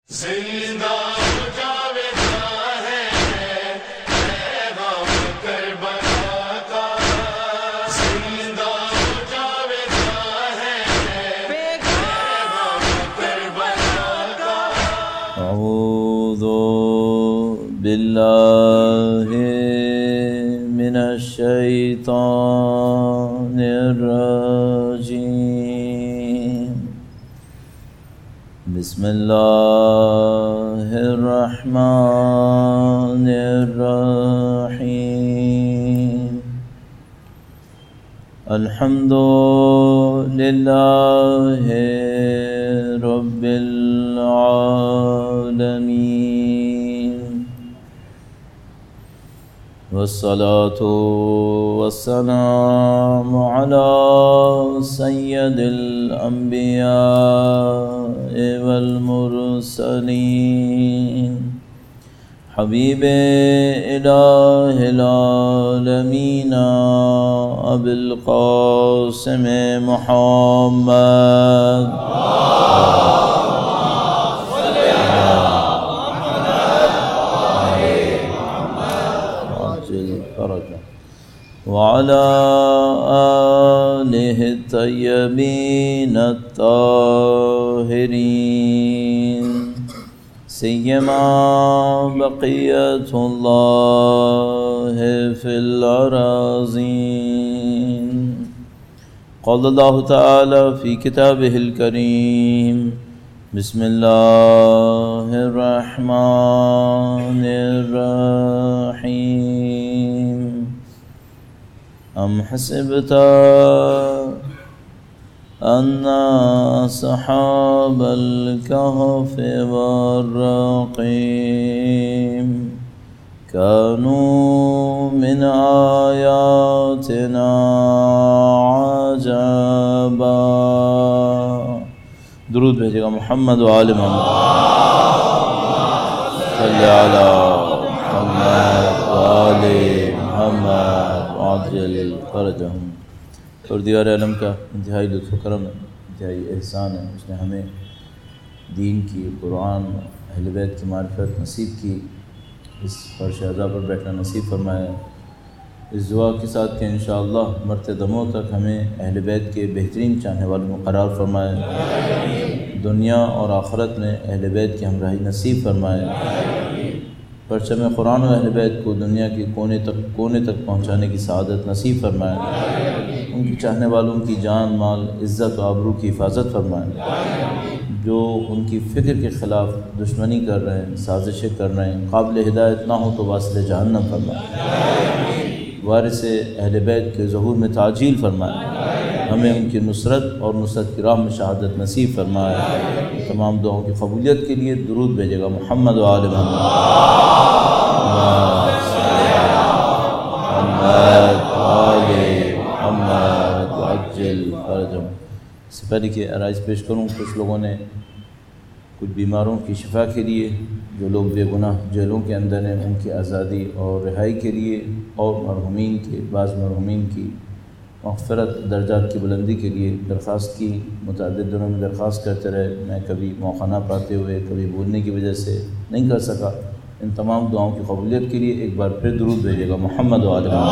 زندہ جاویدہ ہے پیغام کربلا کا، زندہ جاویدہ ہے پیغام کربلا کا۔ اعوذ باللہ من الشیطان الرجیم، بسم اللہ الرحمن الرحیم۔ الحمد للہ رب العالمین، والصلاة والسلام علی سید الانبیاء والمرسلین، حبیب الہ العالمین ابی القاسم محمد وعلى آلہ الطیبین الطاہرین، سیما بقیۃ اللہ فی الأراضین۔ قال اللہ تعالی فی کتابہ الکریم، بسم اللہ الرحمن الرحیم۔ ام حسبت ان اصحاب الكهف والرقیم كانوا من آیاتنا عجبا۔ درود بھیجے گا محمد و آل محمد، صلی علی محمد و آل محمد عاجل فرجہم۔ پروردگار عالم کا انتہائی لطف و کرم ہے، انتہائی احسان ہے، اس نے ہمیں دین کی، قرآن، اہل بیت کی معرفت نصیب کی، اس فرش عزا پر بیٹھنا نصیب فرمایا، اس دعا کے ساتھ کہ انشاءاللہ مرتے دموں تک ہمیں اہل بیت کے بہترین چاہنے والوں میں قرار فرمائے، دنیا اور آخرت میں اہل بیت کی ہمراہی نصیب فرمائے، پرچم قرآن و اہل بیت کو دنیا کے کونے تک پہنچانے کی سعادت نصیب فرمائے، ان کی چاہنے والوں کی جان، مال، عزت و آبرو کی حفاظت فرمائے، جو ان کی فکر کے خلاف دشمنی کر رہے ہیں، سازشیں کر رہے ہیں، قابل ہدایت نہ ہو تو واصل جہنم فرمائے، وارث اہل بیت کے ظہور میں تعجیل فرمائے، ہمیں ان کی نصرت اور نصرت کی راہ میں شہادت نصیب فرمائے۔ تمام دعاؤں کی قبولیت کے لیے درود بھیجے گا محمد و آل محمد، عجل فرجہم۔ اس سے پہلے کہ عرائض پیش کروں، کچھ لوگوں نے کچھ بیماروں کی شفا کے لیے، جو لوگ بے گناہ جیلوں کے اندر ہیں، ان کی آزادی اور رہائی کے لیے، اور مرحومین کے، بعض مرحومین کی مغفرت، درجات کی بلندی کے لیے درخواست کی، متعدد دنوں میں درخواست کرتے رہے، میں کبھی موقع نہ پاتے ہوئے، کبھی بولنے کی وجہ سے نہیں کر سکا۔ ان تمام دعاؤں کی قبولیت کے لیے ایک بار پھر درود بھیجے گا محمد و آل محمد۔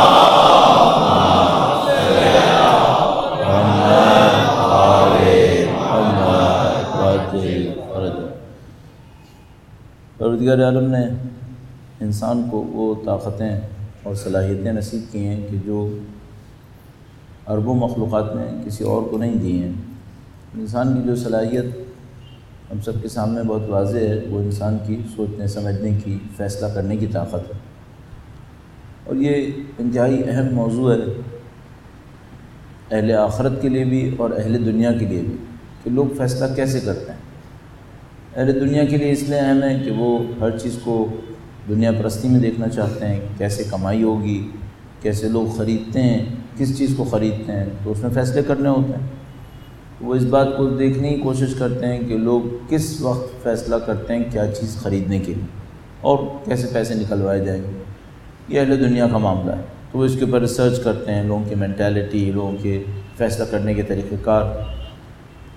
پروردگار عالم نے انسان کو وہ طاقتیں اور صلاحیتیں نصیب کی ہیں کہ جو اربوں مخلوقات میں کسی اور کو نہیں دی ہیں۔ انسان کی جو صلاحیت ہم سب کے سامنے بہت واضح ہے، وہ انسان کی سوچنے سمجھنے کی، فیصلہ کرنے کی طاقت ہے، اور یہ انتہائی اہم موضوع ہے اہل آخرت کے لیے بھی اور اہل دنیا کے لیے بھی، کہ لوگ فیصلہ کیسے کرتے ہیں۔ اہل دنیا کے لیے اس لیے اہم ہے کہ وہ ہر چیز کو دنیا پرستی میں دیکھنا چاہتے ہیں، کیسے کمائی ہوگی، کیسے لوگ خریدتے ہیں، کس چیز کو خریدتے ہیں، تو اس میں فیصلے کرنے ہوتے ہیں۔ وہ اس بات کو دیکھنے کی کوشش کرتے ہیں کہ لوگ کس وقت فیصلہ کرتے ہیں کیا چیز خریدنے کے لیے اور کیسے پیسے نکلوائے جائیں گے۔ یہ اہل دنیا کا معاملہ ہے، تو وہ اس کے اوپر ریسرچ کرتے ہیں، لوگوں کی مینٹیلٹی، لوگوں کے فیصلہ کرنے کے طریقہ کار۔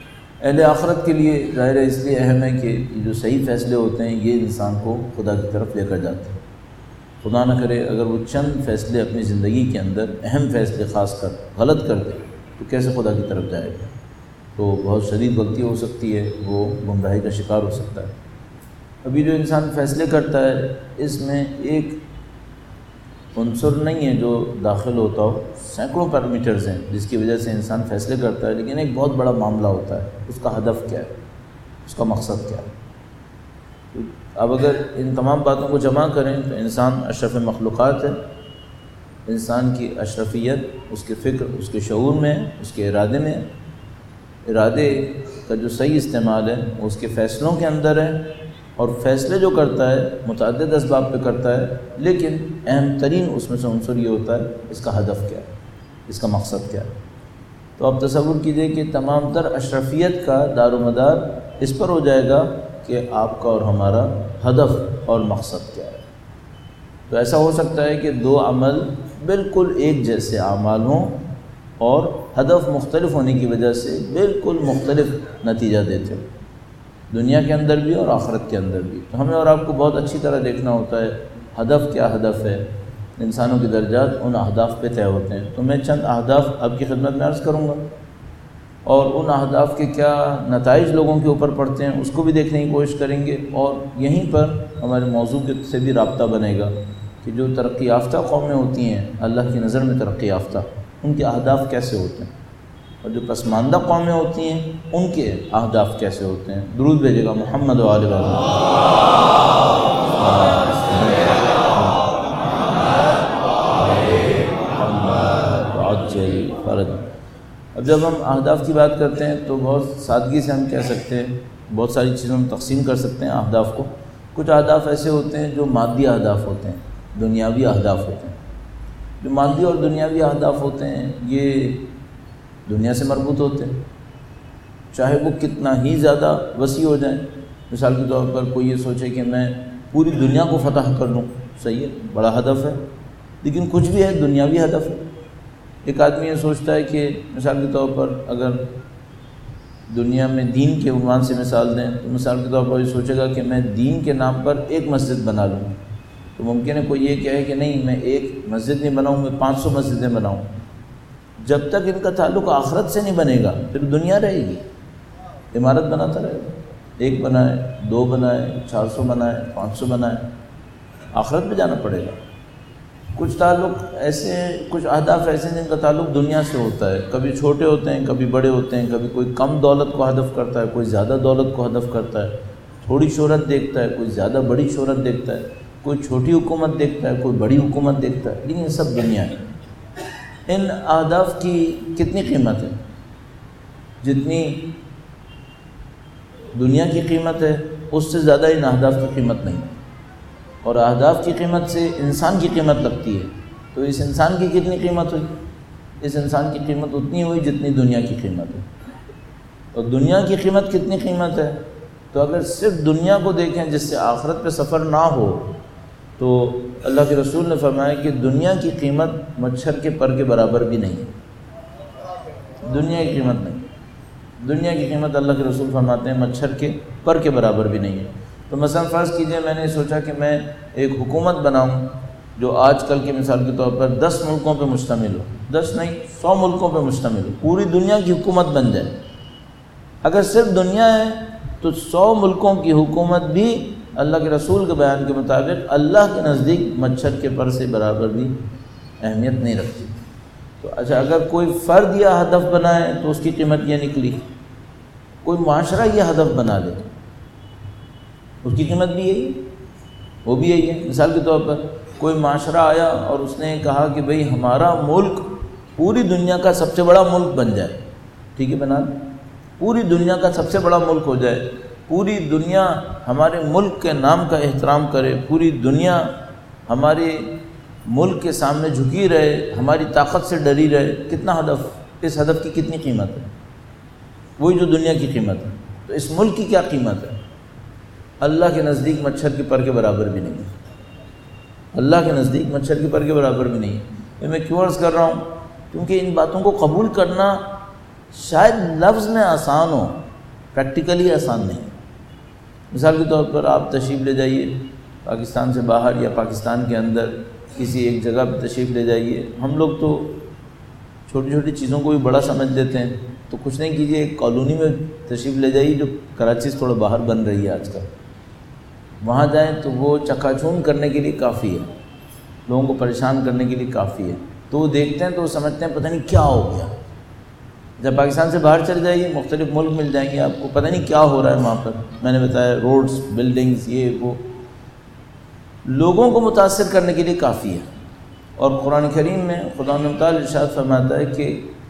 اہل آخرت کے لیے ظاہر ہے اس لیے اہم ہے کہ جو صحیح فیصلے ہوتے ہیں یہ انسان کو خدا کی طرف لے کر جاتے ہیں۔ خدا نہ کرے اگر وہ چند فیصلے اپنی زندگی کے اندر، اہم فیصلے خاص کر غلط کر دے تو کیسے خدا کی طرف جائے گا؟ تو بہت شدید غلطی ہو سکتی ہے، وہ گمراہی کا شکار ہو سکتا ہے۔ ابھی جو انسان فیصلے کرتا ہے اس میں ایک عنصر نہیں ہے جو داخل ہوتا ہو، سینکڑوں پیرامیٹرز ہیں جس کی وجہ سے انسان فیصلے کرتا ہے، لیکن ایک بہت بڑا معاملہ ہوتا ہے، اس کا ہدف کیا ہے، اس کا مقصد کیا ہے۔ اب اگر ان تمام باتوں کو جمع کریں تو انسان اشرف مخلوقات ہے۔ انسان کی اشرفیت اس کے فکر، اس کے شعور میں، اس کے ارادے میں، ارادے کا جو صحیح استعمال ہے وہ اس کے فیصلوں کے اندر ہے، اور فیصلے جو کرتا ہے متعدد اسباب پہ کرتا ہے، لیکن اہم ترین اس میں سے عنصر یہ ہوتا ہے اس کا ہدف کیا ہے، اس کا مقصد کیا ہے۔ تو آپ تصور کیجئے کہ تمام تر اشرفیت کا دار و مدار اس پر ہو جائے گا کہ آپ کا اور ہمارا ہدف اور مقصد کیا ہے۔ تو ایسا ہو سکتا ہے کہ دو عمل بالکل ایک جیسے اعمال ہوں اور ہدف مختلف ہونے کی وجہ سے بالکل مختلف نتیجہ دیتے ہوں، دنیا کے اندر بھی اور آخرت کے اندر بھی۔ تو ہمیں اور آپ کو بہت اچھی طرح دیکھنا ہوتا ہے ہدف کیا ہدف ہے۔ انسانوں کے درجات ان اہداف پہ طے ہوتے ہیں۔ تو میں چند اہداف آپ کی خدمت میں عرض کروں گا، اور ان اہداف کے کیا نتائج لوگوں کے اوپر پڑتے ہیں اس کو بھی دیکھنے کی کوشش کریں گے، اور یہیں پر ہمارے موضوع سے بھی رابطہ بنے گا کہ جو ترقی یافتہ قومیں ہوتی ہیں اللہ کی نظر میں ترقی یافتہ، ان کے اہداف کیسے ہوتے ہیں، اور جو پسماندہ قومیں ہوتی ہیں ان کے اہداف کیسے ہوتے ہیں۔ درود بھیجے گا محمد و آل فرج۔ اب جب ہم اہداف کی بات کرتے ہیں تو بہت سادگی سے ہم کہہ سکتے ہیں، بہت ساری چیزوں میں تقسیم کر سکتے ہیں اہداف کو۔ کچھ اہداف ایسے ہوتے ہیں جو مادی اہداف ہوتے ہیں، دنیاوی اہداف ہوتے ہیں۔ جو مادی اور دنیاوی اہداف ہوتے ہیں یہ دنیا سے مربوط ہوتے ہیں، چاہے وہ کتنا ہی زیادہ وسیع ہو جائیں۔ مثال کے طور پر کوئی یہ سوچے کہ میں پوری دنیا کو فتح کر لوں، صحیح ہے، بڑا ہدف ہے، لیکن کچھ بھی ہے دنیاوی ہدف ہے۔ ایک آدمی یہ سوچتا ہے کہ مثال کے طور پر اگر دنیا میں دین کے عنوان سے مثال دیں تو مثال کے طور پر یہ سوچے گا کہ میں دین کے نام پر ایک مسجد بنا لوں، تو ممکن ہے کوئی یہ کہے کہ نہیں میں ایک مسجد نہیں بناؤں، میں 500 مسجدیں بناؤں۔ جب تک ان کا تعلق آخرت سے نہیں بنے گا پھر دنیا رہے گی، عمارت بناتا رہے گا، ایک بنائے، 2 بنائے، 400 بنائے، 500 بنائے، آخرت میں جانا پڑے گا۔ کچھ تعلق ایسے، کچھ اہداف ایسے ہیں جن کا تعلق دنیا سے ہوتا ہے، کبھی چھوٹے ہوتے ہیں، کبھی بڑے ہوتے ہیں، کبھی کوئی کم دولت کو ہدف کرتا ہے، کوئی زیادہ دولت کو ہدف کرتا ہے، تھوڑی شہرت دیکھتا ہے، کوئی زیادہ بڑی شہرت دیکھتا ہے، کوئی چھوٹی حکومت دیکھتا ہے، کوئی بڑی حکومت دیکھتا ہے، لیکن یہ سب دنیا ہے۔ ان اہداف کی کتنی قیمت ہے؟ جتنی دنیا کی قیمت ہے اس سے زیادہ ان اہداف کی قیمت نہیں، اور اہداف کی قیمت سے انسان کی قیمت لگتی ہے۔ تو اس انسان کی کتنی قیمت ہوئی؟ اس انسان کی قیمت اتنی ہوئی جتنی دنیا کی قیمت ہے۔ اور دنیا کی قیمت کتنی قیمت ہے؟ تو اگر صرف دنیا کو دیکھیں جس سے آخرت پہ سفر نہ ہو، تو اللہ کے رسول نے فرمایا کہ دنیا کی قیمت مچھر کے پر کے برابر بھی نہیں ہے۔ دنیا کی قیمت نہیں، دنیا کی قیمت اللہ کے رسول فرماتے ہیں مچھر کے پر کے برابر بھی نہیں ہے۔ تو مثلا فرض کیجئے میں نے سوچا کہ میں ایک حکومت بناؤں جو آج کل کی مثال کے طور پر 10 ملکوں پہ مشتمل ہو، 10 نہیں 100 ملکوں پہ مشتمل ہو، پوری دنیا کی حکومت بن جائے۔ اگر صرف دنیا ہے تو 100 ملکوں کی حکومت بھی اللہ کے رسول کے بیان کے مطابق اللہ کے نزدیک مچھر کے پر سے برابر بھی اہمیت نہیں رکھتی۔ تو اچھا اگر کوئی فرد یہ ہدف بنائے تو اس کی قیمت یہ نکلی، کوئی معاشرہ یہ ہدف بنا لے اس کی قیمت بھی یہی ہے، وہ بھی یہی ہے۔ مثال کے طور پر کوئی معاشرہ آیا اور اس نے کہا کہ بھئی ہمارا ملک پوری دنیا کا سب سے بڑا ملک بن جائے، ٹھیک ہے بنا لیں، پوری دنیا کا سب سے بڑا ملک ہو جائے، پوری دنیا ہمارے ملک کے نام کا احترام کرے، پوری دنیا ہمارے ملک کے سامنے جھکی رہے، ہماری طاقت سے ڈری رہے۔ کتنا ہدف، اس ہدف کی کتنی قیمت ہے؟ وہی جو دنیا کی قیمت ہے۔ تو اس ملک کی کیا قیمت ہے؟ اللہ کے نزدیک مچھر کے پر کے برابر بھی نہیں ہے، اللہ کے نزدیک مچھر کے پر کے برابر بھی نہیں ہے۔ یہ میں کیوں عرض کر رہا ہوں؟ کیونکہ ان باتوں کو قبول کرنا شاید لفظ میں آسان ہو، پریکٹیکلی آسان نہیں ہے۔ مثال کے طور پر آپ تشریف لے جائیے پاکستان سے باہر یا پاکستان کے اندر کسی ایک جگہ پہ تشریف لے جائیے، ہم لوگ تو چھوٹی چھوٹی چیزوں کو بھی بڑا سمجھ لیتے ہیں، تو کچھ نہیں کیجیے، ایک کالونی میں تشریف لے جائیے جو کراچی سے تھوڑا باہر بن رہی ہے آج کل، وہاں جائیں تو وہ چکا چون کرنے کے لیے کافی ہے، لوگوں کو پریشان کرنے کے لیے کافی ہے، تو وہ دیکھتے ہیں تو وہ سمجھتے ہیں پتہ نہیں کیا ہو گیا۔ جب پاکستان سے باہر چل جائیے، مختلف ملک مل جائیں گے آپ کو، پتہ نہیں کیا ہو رہا ہے وہاں پر، میں نے بتایا روڈز، بلڈنگز، یہ وہ لوگوں کو متاثر کرنے کے لیے کافی ہے۔ اور قرآن کریم میں خدا تعالیٰ ارشاد فرماتا ہے کہ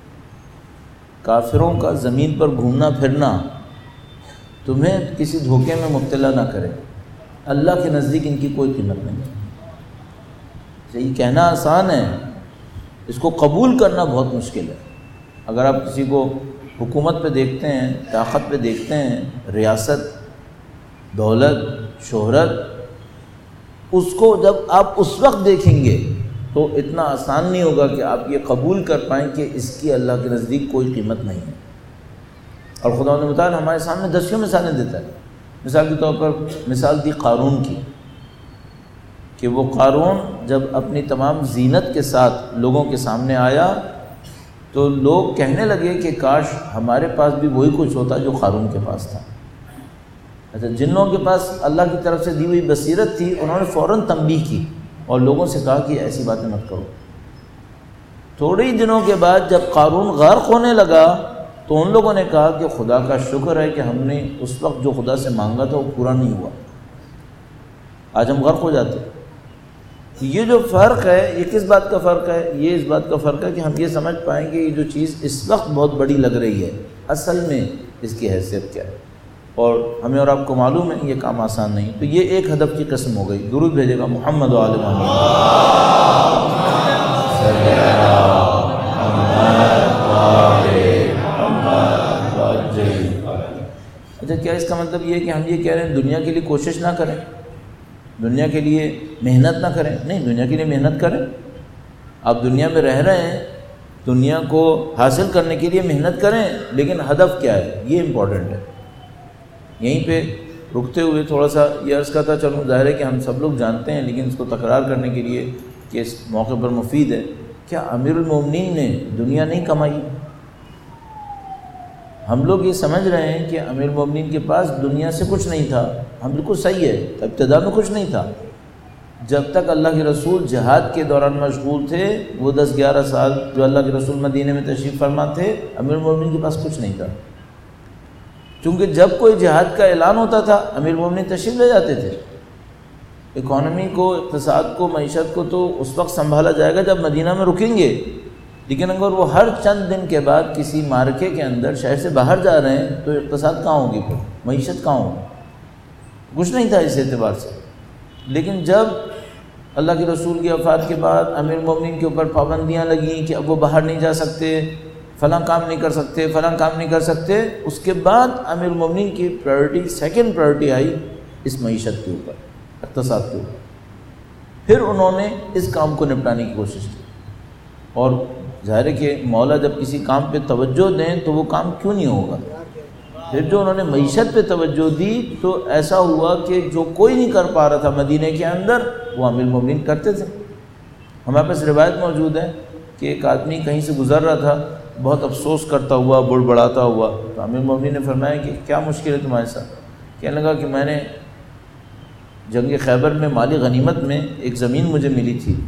کافروں کا زمین پر گھومنا پھرنا تمہیں کسی دھوکے میں مبتلا نہ کرے، اللہ کے نزدیک ان کی کوئی قیمت نہیں ہے۔ یہ کہنا آسان ہے، اس کو قبول کرنا بہت مشکل ہے۔ اگر آپ کسی کو حکومت پہ دیکھتے ہیں، طاقت پہ دیکھتے ہیں، ریاست، دولت، شہرت، اس کو جب آپ اس وقت دیکھیں گے تو اتنا آسان نہیں ہوگا کہ آپ یہ قبول کر پائیں کہ اس کی اللہ کے نزدیک کوئی قیمت نہیں ہے۔ اور خدا نے بتایا ہمارے سامنے دسیوں مثالیں دیتا ہے۔ مثال کے طور پر مثال دی قارون کی، کہ وہ قارون جب اپنی تمام زینت کے ساتھ لوگوں کے سامنے آیا تو لوگ کہنے لگے کہ کاش ہمارے پاس بھی وہی کچھ ہوتا جو قارون کے پاس تھا۔ اچھا، جن لوگوں کے پاس اللہ کی طرف سے دی ہوئی بصیرت تھی انہوں نے فوراً تنبیہ کی اور لوگوں سے کہا کہ ایسی باتیں مت کرو۔ تھوڑے ہی دنوں کے بعد جب قارون غرق ہونے لگا تو ان لوگوں نے کہا کہ خدا کا شکر ہے کہ ہم نے اس وقت جو خدا سے مانگا تھا وہ پورا نہیں ہوا، آج ہم غرق ہو جاتے۔ یہ جو فرق ہے یہ کس بات کا فرق ہے؟ یہ اس بات کا فرق ہے کہ ہم یہ سمجھ پائیں کہ یہ جو چیز اس وقت بہت بڑی لگ رہی ہے اصل میں اس کی حیثیت کیا ہے، اور ہمیں اور آپ کو معلوم ہے یہ کام آسان نہیں۔ تو یہ ایک ہدف کی قسم ہو گئی۔ درود بھیجے گا محمد و آل محمد۔ اچھا، کیا اس کا مطلب یہ ہے کہ ہم یہ کہہ رہے ہیں دنیا کے لیے کوشش نہ کریں، دنیا کے لیے محنت نہ کریں؟ نہیں، دنیا کے لیے محنت کریں۔ آپ دنیا میں رہ رہے ہیں، دنیا کو حاصل کرنے کے لیے محنت کریں، لیکن ہدف کیا ہے یہ امپورٹنٹ ہے۔ یہیں پہ رکتے ہوئے تھوڑا سا یہ عرض کرتا چلوں، ظاہر ہے کہ ہم سب لوگ جانتے ہیں لیکن اس کو تکرار کرنے کے لیے کہ اس موقع پر مفید ہے، کیا امیر المومنین نے دنیا نہیں کمائی؟ ہم لوگ یہ سمجھ رہے ہیں کہ امیر المومنین کے پاس دنیا سے کچھ نہیں تھا، ہم بالکل صحیح ہے، ابتدا میں کچھ نہیں تھا۔ جب تک اللہ کے رسول جہاد کے دوران مشغول تھے، وہ 10-11 سال جو اللہ کے رسول مدینے میں تشریف فرما تھے، امیر المومنین کے پاس کچھ نہیں تھا، کیونکہ جب کوئی جہاد کا اعلان ہوتا تھا امیر المومنین تشریف لے جاتے تھے۔ اکانومی کو، اقتصاد کو، معیشت کو تو اس وقت سنبھالا جائے گا جب مدینہ میں رکیں گے، لیکن اگر وہ ہر چند دن کے بعد کسی مارکے کے اندر شہر سے باہر جا رہے ہیں تو اقتصاد کہاں ہوگی، پھر معیشت کہاں ہوگی؟ کچھ نہیں تھا اس اعتبار سے۔ لیکن جب اللہ کے رسول کی وفات کے بعد امیر المومنین کے اوپر پابندیاں لگیں کہ اب وہ باہر نہیں جا سکتے، فلاں کام نہیں کر سکتے، فلاں کام نہیں کر سکتے، اس کے بعد امیر المومنین کی پرائرٹی، سیکنڈ پرائرٹی آئی اس معیشت کے اوپر، اقتصاد کے اوپر۔ پھر انہوں نے اس کام کو نپٹانے کی کوشش کی، اور ظاہر ہے کہ مولا جب کسی کام پہ توجہ دیں تو وہ کام کیوں نہیں ہوگا۔ پھر جو انہوں نے معیشت پہ توجہ دی تو ایسا ہوا کہ جو کوئی نہیں کر پا رہا تھا مدینے کے اندر وہ امیر المومنین کرتے تھے۔ ہمارے پاس روایت موجود ہے کہ ایک آدمی کہیں سے گزر رہا تھا بہت افسوس کرتا ہوا، بڑبڑاتا ہوا، تو امیر المومنین نے فرمایا کہ کیا مشکل ہے تمہارے ساتھ؟ کہنے لگا کہ میں نے جنگ خیبر میں مالی غنیمت میں ایک زمین مجھے ملی تھی،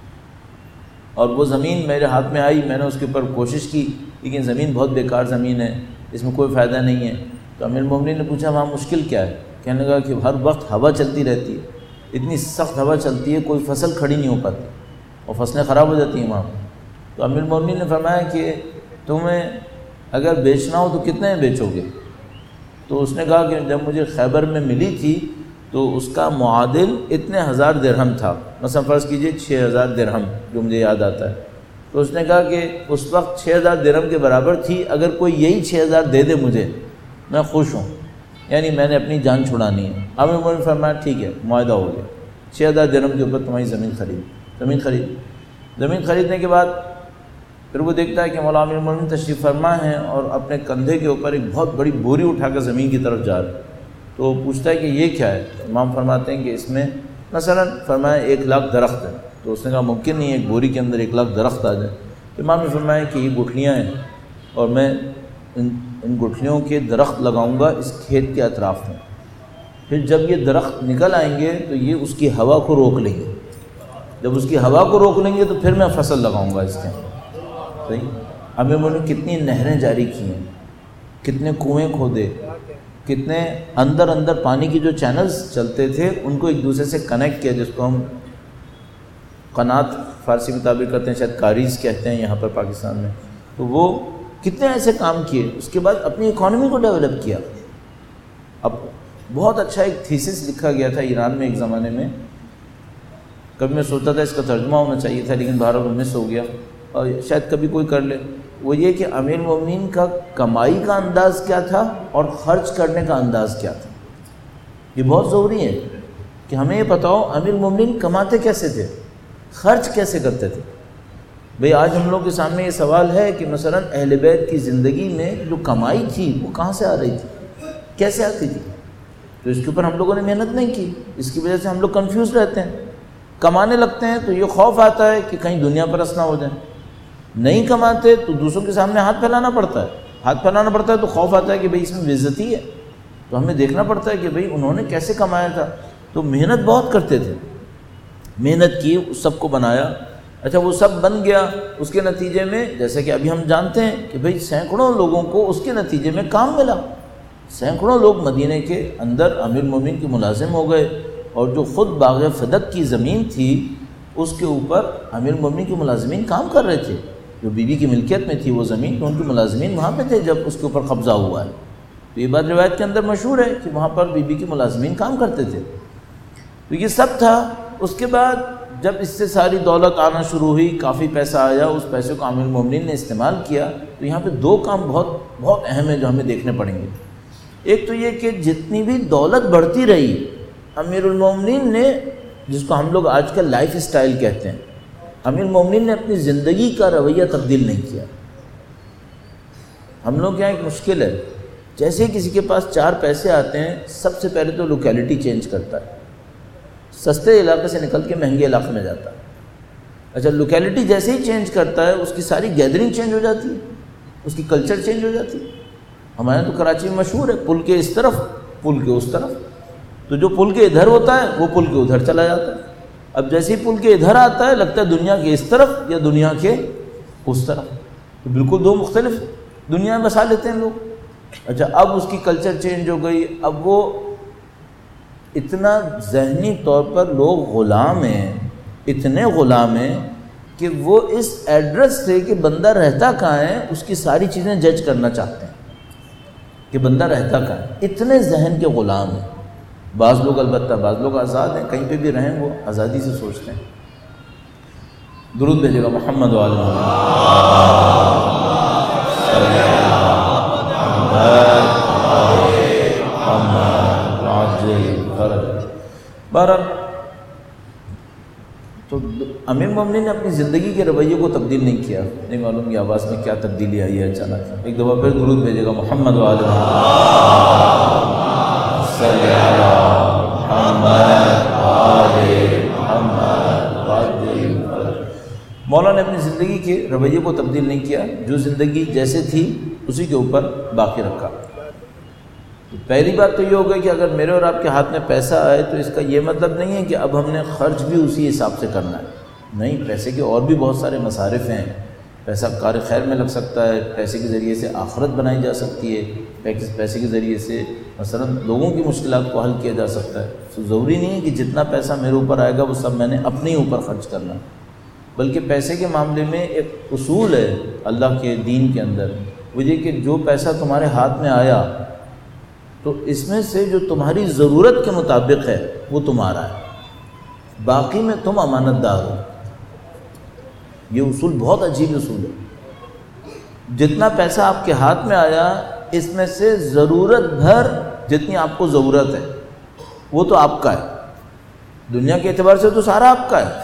اور وہ زمین میرے ہاتھ میں آئی، میں نے اس کے اوپر کوشش کی لیکن زمین بہت بیکار زمین ہے، اس میں کوئی فائدہ نہیں ہے۔ تو امیر المومنین نے پوچھا وہاں مشکل کیا ہے؟ کہنے لگا کہ ہر وقت ہوا چلتی رہتی ہے، اتنی سخت ہوا چلتی ہے کوئی فصل کھڑی نہیں ہو پاتی اور فصلیں خراب ہو جاتی ہیں وہاں۔ تو امیر المومنین نے فرمایا کہ تمہیں اگر بیچنا ہو تو کتنے میں بیچو گے؟ تو اس نے کہا کہ جب مجھے خیبر میں ملی تھی تو اس کا معادل اتنے 1000 درہم تھا، مثلا فرض کیجئے 6000 درہم، جو مجھے یاد آتا ہے۔ تو اس نے کہا کہ اس وقت 6000 درہم کے برابر تھی، اگر کوئی یہی 6000 دے دے مجھے میں خوش ہوں، یعنی میں نے اپنی جان چھڑانی ہے۔ امیر المومنین نے فرمایا ٹھیک ہے، معاہدہ ہو گیا، 6000 درہم کے اوپر تمہاری زمین خرید۔ زمین خریدنے کے بعد پھر وہ دیکھتا ہے کہ مولا امیر المومنین تشریف فرما ہیں اور اپنے کندھے کے اوپر ایک بہت بڑی بوری اٹھا کر زمین کی طرف جا رہے ہیں. تو وہ پوچھتا ہے کہ یہ کیا ہے؟ امام فرماتے ہیں کہ اس میں مثلا فرمایا 1,00,000 درخت ہے. تو اس نے کہا ممکن نہیں ہے ایک بوری کے اندر 1,00,000 درخت آ جائے. تو امام نے فرمایا کہ یہ گٹھلیاں ہیں اور میں ان گٹھلیوں کے درخت لگاؤں گا اس کھیت کے اطراف میں. پھر جب یہ درخت نکل آئیں گے تو یہ اس کی ہوا کو روک لیں گے. جب اس کی ہوا کو روک لیں گے تو پھر میں فصل لگاؤں گا اس کے. صحیح. امیر المومنین نے کتنی نہریں جاری کی ہیں، کتنے کنویں کھودے، کتنے اندر پانی کی جو چینلز چلتے تھے ان کو ایک دوسرے سے کنیکٹ کیا، جس کو ہم قنات فارسی میں تعبیر کرتے ہیں، شاید کاریز کہتے ہیں یہاں پر پاکستان میں. تو وہ کتنے ایسے کام کیے. اس کے بعد اپنی اکانومی کو ڈیولپ کیا. اب بہت اچھا ایک تھیسس لکھا گیا تھا ایران میں ایک زمانے میں. کبھی میں سوچتا تھا اس کا ترجمہ ہونا چاہیے تھا لیکن بہرحال مس ہو گیا اور شاید کبھی کوئی کر لے. وہ یہ کہ امیر المومنین کا کمائی کا انداز کیا تھا اور خرچ کرنے کا انداز کیا تھا. یہ بہت ضروری ہے کہ ہمیں یہ پتہ ہو امیر المومنین کماتے کیسے تھے، خرچ کیسے کرتے تھے. بھئی آج ہم لوگ کے سامنے یہ سوال ہے کہ مثلا اہل بیت کی زندگی میں جو کمائی تھی وہ کہاں سے آ رہی تھی، کیسے آتی تھی. تو اس کے اوپر ہم لوگوں نے محنت نہیں کی. اس کی وجہ سے ہم لوگ کنفیوز رہتے ہیں. کمانے لگتے ہیں تو یہ خوف آتا ہے کہ کہیں دنیا پرست نہ ہو جائیں. نہیں کماتے تو دوسروں کے سامنے ہاتھ پھیلانا پڑتا ہے. ہاتھ پھیلانا پڑتا ہے تو خوف آتا ہے کہ بھئی اس میں بے عزتی ہے. تو ہمیں دیکھنا پڑتا ہے کہ بھئی انہوں نے کیسے کمایا تھا. تو محنت بہت کرتے تھے. محنت کی، اس سب کو بنایا. اچھا وہ سب بن گیا. اس کے نتیجے میں جیسے کہ ابھی ہم جانتے ہیں کہ بھئی سینکڑوں لوگوں کو اس کے نتیجے میں کام ملا. سینکڑوں لوگ مدینے کے اندر امیر المومنین کے ملازم ہو گئے اور جو خود باغ فدق کی زمین تھی اس کے اوپر امیر المومنین کے ملازمین کام کر رہے تھے. جو بی بی کی ملکیت میں تھی وہ زمین، تو ان کے ملازمین وہاں پہ تھے جب اس کے اوپر قبضہ ہوا ہے. تو یہ بات روایت کے اندر مشہور ہے کہ وہاں پر بی بی کے ملازمین کام کرتے تھے. تو یہ سب تھا. اس کے بعد جب اس سے ساری دولت آنا شروع ہوئی، کافی پیسہ آیا، اس پیسے کو امیر المومنین نے استعمال کیا. تو یہاں پہ دو کام بہت اہم ہیں جو ہمیں دیکھنے پڑیں گے. ایک تو یہ کہ جتنی بھی دولت بڑھتی رہی، امیر المومنین نے، جس کو ہم لوگ آج کل لائف اسٹائل کہتے ہیں، امیر المومنین نے اپنی زندگی کا رویہ تبدیل نہیں کیا. ہم لوگ یہاں ایک مشکل ہے، جیسے ہی کسی کے پاس 4 پیسے آتے ہیں سب سے پہلے تو لوکیلٹی چینج کرتا ہے، سستے علاقے سے نکل کے مہنگے علاقے میں جاتا ہے. اچھا لوکیلٹی جیسے ہی چینج کرتا ہے اس کی ساری گیدرنگ چینج ہو جاتی ہے، اس کی کلچر چینج ہو جاتی ہے. ہمارے تو کراچی میں مشہور ہے پل کے اس طرف پل کے اس طرف. تو جو پل کے ادھر ہوتا ہے وہ پل کے ادھر چلا جاتا ہے. اب جیسے ہی پل کے ادھر آتا ہے لگتا ہے دنیا کے اس طرف یا دنیا کے اس طرف. تو بالکل دو مختلف دنیا میں بسا لیتے ہیں لوگ. اچھا اب اس کی کلچر چینج ہو گئی. اب وہ اتنا ذہنی طور پر لوگ غلام ہیں، اتنے غلام ہیں کہ وہ اس ایڈریس سے کہ بندہ رہتا کہاں ہے اس کی ساری چیزیں جج کرنا چاہتے ہیں کہ بندہ رہتا کہاں ہے. اتنے ذہن کے غلام ہیں. بعض لوگ البتہ بعض لوگ آزاد ہیں، کہیں پہ بھی رہیں وہ آزادی سے سوچتے ہیں. درود بھیجے گا محمد و آل بہرحال تو امیر المومنین نے اپنی زندگی کے رویے کو تبدیل نہیں کیا. نہیں معلوم یہ آواز میں کیا تبدیلی آئی ہے اچانک. ایک دفعہ پھر درود بھیجے گا محمد و آل مولا نے اپنی زندگی کے رویے کو تبدیل نہیں کیا. جو زندگی جیسے تھی اسی کے اوپر باقی رکھا. پہلی بات تو یہ ہو گئی کہ اگر میرے اور آپ کے ہاتھ میں پیسہ آئے تو اس کا یہ مطلب نہیں ہے کہ اب ہم نے خرچ بھی اسی حساب سے کرنا ہے. نہیں، پیسے کے اور بھی بہت سارے مصارف ہیں. پیسہ کار خیر میں لگ سکتا ہے، پیسے کے ذریعے سے آخرت بنائی جا سکتی ہے، پیسے کے ذریعے سے مثلا لوگوں کی مشکلات کو حل کیا جا سکتا ہے. تو ضروری نہیں ہے کہ جتنا پیسہ میرے اوپر آئے گا وہ سب میں نے اپنے ہی اوپر خرچ کرنا، بلکہ پیسے کے معاملے میں ایک اصول ہے اللہ کے دین کے اندر. وہ یہ کہ جو پیسہ تمہارے ہاتھ میں آیا تو اس میں سے جو تمہاری ضرورت کے مطابق ہے وہ تمہارا ہے، باقی میں تم امانت دار ہو. یہ اصول بہت عجیب اصول ہے. جتنا پیسہ آپ کے ہاتھ میں آیا اس میں سے ضرورت بھر جتنی آپ کو ضرورت ہے وہ تو آپ کا ہے. دنیا کے اعتبار سے تو سارا آپ کا ہے.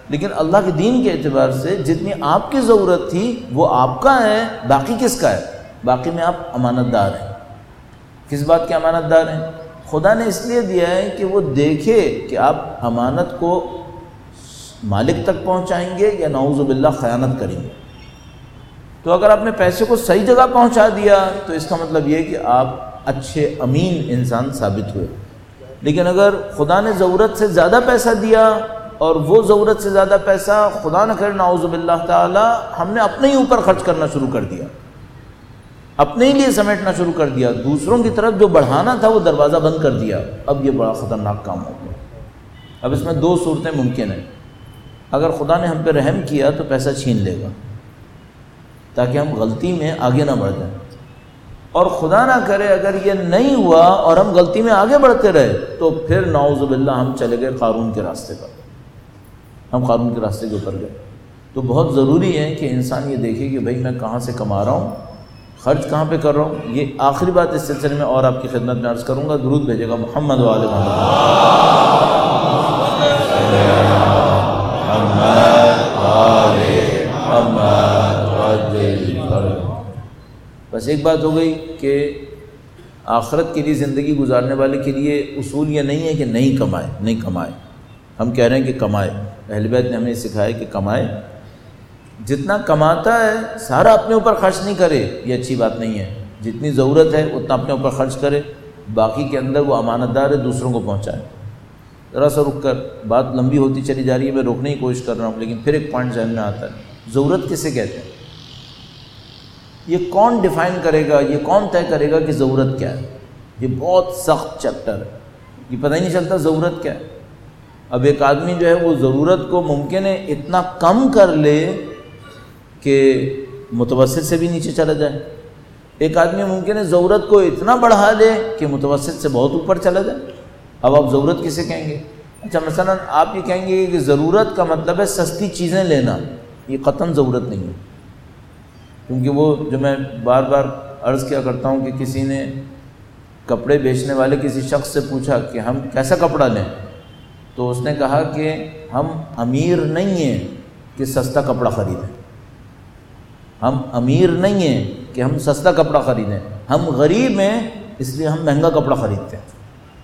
لیکن اللہ کے دین کے اعتبار سے جتنی آپ کی ضرورت تھی وہ آپ کا ہے، باقی کس کا ہے؟ باقی میں آپ امانت دار ہیں۔ کس بات کے امانت دار ہیں؟ خدا نے اس لیے دیا ہے کہ وہ دیکھے کہ آپ امانت کو مالک تک پہنچائیں گے یا نعوذ باللہ خیانت کریں گے۔ تو اگر آپ نے پیسے کو صحیح جگہ پہنچا دیا تو اس کا مطلب یہ کہ آپ اچھے امین انسان ثابت ہوئے، لیکن اگر خدا نے ضرورت سے زیادہ پیسہ دیا اور وہ ضرورت سے زیادہ پیسہ خدا نہ کرے نعوذ باللہ تعالی ہم نے اپنے ہی اوپر خرچ کرنا شروع کر دیا، اپنے ہی لیے سمیٹنا شروع کر دیا، دوسروں کی طرف جو بڑھانا تھا وہ دروازہ بند کر دیا، اب یہ بڑا خطرناک کام ہو گیا۔ اب اس میں دو صورتیں ممکن ہیں، اگر خدا نے ہم پہ رحم کیا تو پیسہ چھین لے گا تاکہ ہم غلطی میں آگے نہ بڑھ جائیں، اور خدا نہ کرے اگر یہ نہیں ہوا اور ہم غلطی میں آگے بڑھتے رہے تو پھر نعوذ باللہ ہم چلے گئے قارون کے راستے پر، ہم قارون کے راستے کے اوپر گئے۔ تو بہت ضروری ہے کہ انسان یہ دیکھے کہ بھائی میں کہاں سے کما رہا ہوں، خرچ کہاں پہ کر رہا ہوں۔ یہ آخری بات اس سلسلے میں اور آپ کی خدمت میں عرض کروں گا، درود بھیجے گا محمد و آل محمد۔ بس ایک بات ہو گئی کہ آخرت کے لیے زندگی گزارنے والے کے لیے اصول یہ نہیں ہے کہ نہیں کمائے، ہم کہہ رہے ہیں کہ کمائے۔ اہل بیت نے ہمیں سکھایا کہ کمائے، جتنا کماتا ہے سارا اپنے اوپر خرچ نہیں کرے، یہ اچھی بات نہیں ہے۔ جتنی ضرورت ہے اتنا اپنے اوپر خرچ کرے، باقی کے اندر وہ امانت دار ہے، دوسروں کو پہنچائے۔ ذرا سا رک کر، بات لمبی ہوتی چلی جا رہی ہے، میں روکنے کی کوشش کر رہا ہوں، لیکن پھر ایک پوائنٹ ذہن میں آتا ہے، ضرورت کسے کہتے ہیں؟ یہ کون ڈیفائن کرے گا، یہ کون طے کرے گا کہ ضرورت کیا ہے؟ یہ بہت سخت چیپٹر ہے، یہ پتہ ہی نہیں چلتا ضرورت کیا ہے۔ اب ایک آدمی جو ہے وہ ضرورت کو ممکن ہے اتنا کم کر لے کہ متوسط سے بھی نیچے چلا جائے، ایک آدمی ممکن ہے ضرورت کو اتنا بڑھا دے کہ متوسط سے بہت اوپر چلا جائے۔ اب آپ ضرورت کسے کہیں گے؟ اچھا مثلا آپ یہ کہیں گے کہ ضرورت کا مطلب ہے سستی چیزیں لینا، یہ قطعاً ضرورت نہیں ہے، کیونکہ وہ جو میں بار بار عرض کیا کرتا ہوں کہ کسی نے کپڑے بیچنے والے کسی شخص سے پوچھا کہ ہم کیسا کپڑا لیں، تو اس نے کہا کہ ہم امیر نہیں ہیں کہ سستا کپڑا خریدیں، ہم امیر نہیں ہیں کہ ہم سستا کپڑا خریدیں، ہم غریب ہیں اس لیے ہم مہنگا کپڑا خریدتے ہیں۔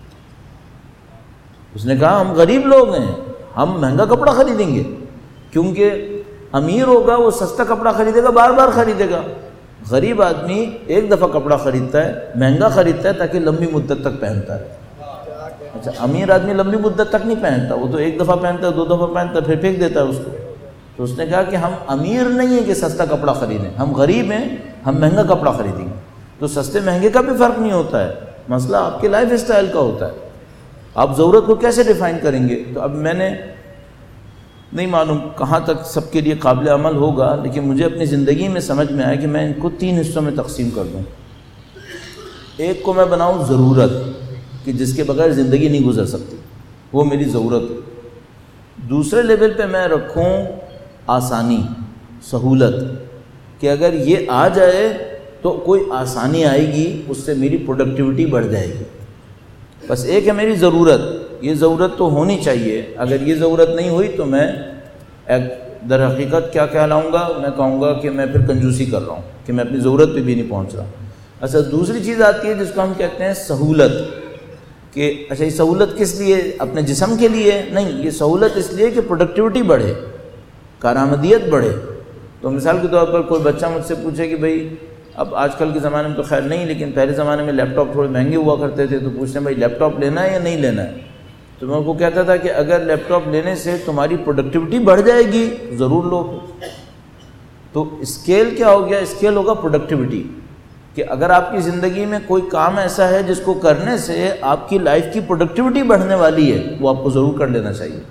اس نے کہا ہم غریب لوگ ہیں، ہم مہنگا کپڑا خریدیں گے، کیونکہ امیر ہوگا وہ سستا کپڑا خریدے گا، بار بار خریدے گا۔ غریب آدمی ایک دفعہ کپڑا خریدتا ہے، مہنگا خریدتا ہے تاکہ لمبی مدت تک پہنتا ہے۔ اچھا امیر آدمی لمبی مدت تک نہیں پہنتا، وہ تو ایک دفعہ پہنتا ہے، دو دفعہ پہنتا ہے، پھر پھینک دیتا ہے اس کو۔ تو اس نے کہا کہ ہم امیر نہیں ہیں کہ سستا کپڑا خریدیں، ہم غریب ہیں، ہم مہنگا کپڑا خریدیں گے۔ تو سستے مہنگے کا بھی فرق نہیں ہوتا ہے، مسئلہ آپ کے لائف اسٹائل کا ہوتا ہے، آپ ضرورت کو کیسے ڈیفائن کریں گے۔ تو اب میں نے نہیں معلوم کہاں تک سب کے لیے قابل عمل ہوگا، لیکن مجھے اپنی زندگی میں سمجھ میں آیا کہ میں ان کو 3 حصوں میں تقسیم کر دوں۔ ایک کو میں بناؤں ضرورت، کہ جس کے بغیر زندگی نہیں گزر سکتی، وہ میری ضرورت۔ دوسرے لیول پہ میں رکھوں آسانی، سہولت، کہ اگر یہ آ جائے تو کوئی آسانی آئے گی، اس سے میری پروڈکٹیوٹی بڑھ جائے گی۔ بس ایک ہے میری ضرورت، یہ ضرورت تو ہونی چاہیے، اگر یہ ضرورت نہیں ہوئی تو میں در حقیقت کیا کہلاؤں گا؟ میں کہوں گا کہ میں پھر کنجوسی کر رہا ہوں، کہ میں اپنی ضرورت پہ بھی نہیں پہنچ رہا۔ اچھا دوسری چیز آتی ہے جس کو ہم کہتے ہیں سہولت، کہ اچھا یہ سہولت کس لیے؟ اپنے جسم کے لیے نہیں، یہ سہولت اس لیے کہ پروڈکٹیوٹی بڑھے، کارآمدیت بڑھے۔ تو مثال کے طور پر کوئی بچہ مجھ سے پوچھے کہ بھائی اب آج کل کے زمانے میں تو خیر نہیں، لیکن پہلے زمانے میں لیپ ٹاپ تھوڑے مہنگے ہوا کرتے تھے، تو پوچھتے ہیں بھائی لیپ ٹاپ لینا ہے یا نہیں لینا ہے؟ تو میں ان کو کہتا تھا کہ اگر لیپ ٹاپ لینے سے تمہاری پروڈکٹیوٹی بڑھ جائے گی ضرور لو۔ تو اسکیل کیا ہو گیا؟ اسکیل ہوگا پروڈکٹیوٹی، کہ اگر آپ کی زندگی میں کوئی کام ایسا ہے جس کو کرنے سے آپ کی لائف کی پروڈکٹیوٹی بڑھنے والی ہے، وہ آپ کو ضرور کر لینا چاہیے۔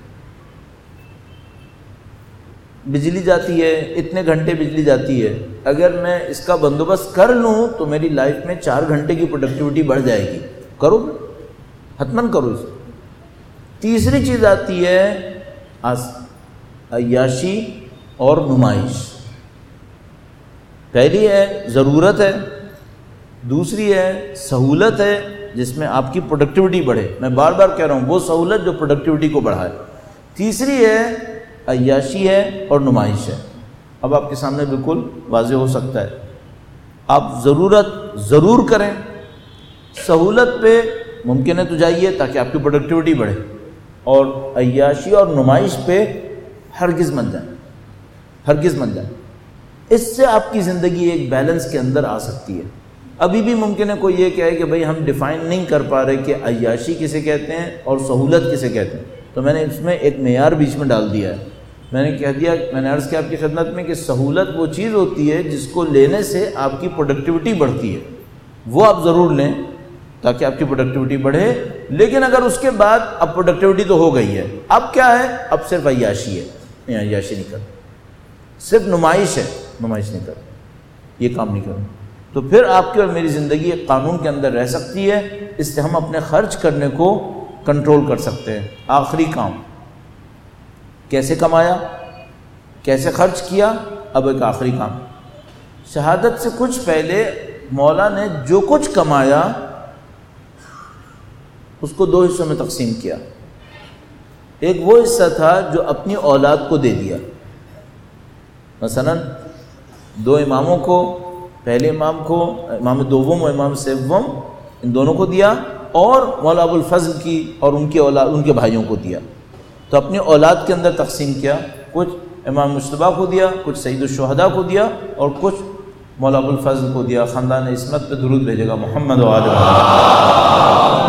بجلی جاتی ہے، اتنے گھنٹے بجلی جاتی ہے، اگر میں اس کا بندوبست کر لوں تو میری لائف میں 4 گھنٹے کی پروڈکٹیوٹی بڑھ جائے گی، کرو حتماً کرو اسے۔ تیسری چیز آتی ہے عیاشی اور نمائش۔ پہلی ہے ضرورت ہے، دوسری ہے سہولت ہے جس میں آپ کی پروڈکٹیوٹی بڑھے، میں بار بار کہہ رہا ہوں وہ سہولت جو پروڈکٹیوٹی کو بڑھائے۔ تیسری ہے عیاشی ہے اور نمائش ہے۔ اب آپ کے سامنے بالکل واضح ہو سکتا ہے، آپ ضرورت ضرور کریں، سہولت پہ ممکن ہے تو جائیے تاکہ آپ کی پروڈکٹیوٹی بڑھے، اور عیاشی اور نمائش پہ ہرگز مت جائیں، ہرگز مت جائیں۔ اس سے آپ کی زندگی ایک بیلنس کے اندر آ سکتی ہے۔ ابھی بھی ممکن ہے کوئی یہ کہے کہ بھئی ہم ڈیفائن نہیں کر پا رہے کہ عیاشی کسے کہتے ہیں اور سہولت کسے کہتے ہیں، تو میں نے اس میں ایک معیار بیچ میں ڈال دیا ہے۔ میں نے کہہ دیا، میں نے عرض کیا آپ کی خدمت میں کہ سہولت وہ چیز ہوتی ہے جس کو لینے سے آپ کی پروڈکٹیوٹی بڑھتی ہے، وہ آپ ضرور لیں تاکہ آپ کی پروڈکٹیوٹی بڑھے، لیکن اگر اس کے بعد اب پروڈکٹیوٹی تو ہو گئی ہے، اب کیا ہے، اب صرف عیاشی ہے، نہیں عیاشی نہیں کرنا، صرف نمائش ہے، نمائش نہیں کرنا، یہ کام نہیں کرنا، تو پھر آپ کی اور میری زندگی ایک قانون کے اندر رہ سکتی ہے۔ اس سے ہم اپنے خرچ کرنے کو کنٹرول کر سکتے ہیں۔ آخری کام، کیسے کمایا، کیسے خرچ کیا، اب ایک آخری کام، شہادت سے کچھ پہلے مولا نے جو کچھ کمایا اس کو دو حصوں میں تقسیم کیا۔ ایک وہ حصہ تھا جو اپنی اولاد کو دے دیا، مثلا دو اماموں کو، پہلے امام کو، امام دوم و امام سوم، ان دونوں کو دیا، اور مولا ابو الفضل کی اور ان کی اولاد، ان کے بھائیوں کو دیا، تو اپنی اولاد کے اندر تقسیم کیا، کچھ امام مجتبیٰ کو دیا، کچھ سید الشہداء کو دیا، اور کچھ مولا ابو الفضل کو دیا۔ خاندان عصمت پہ درود بھیجے گا، محمد و آل محمد۔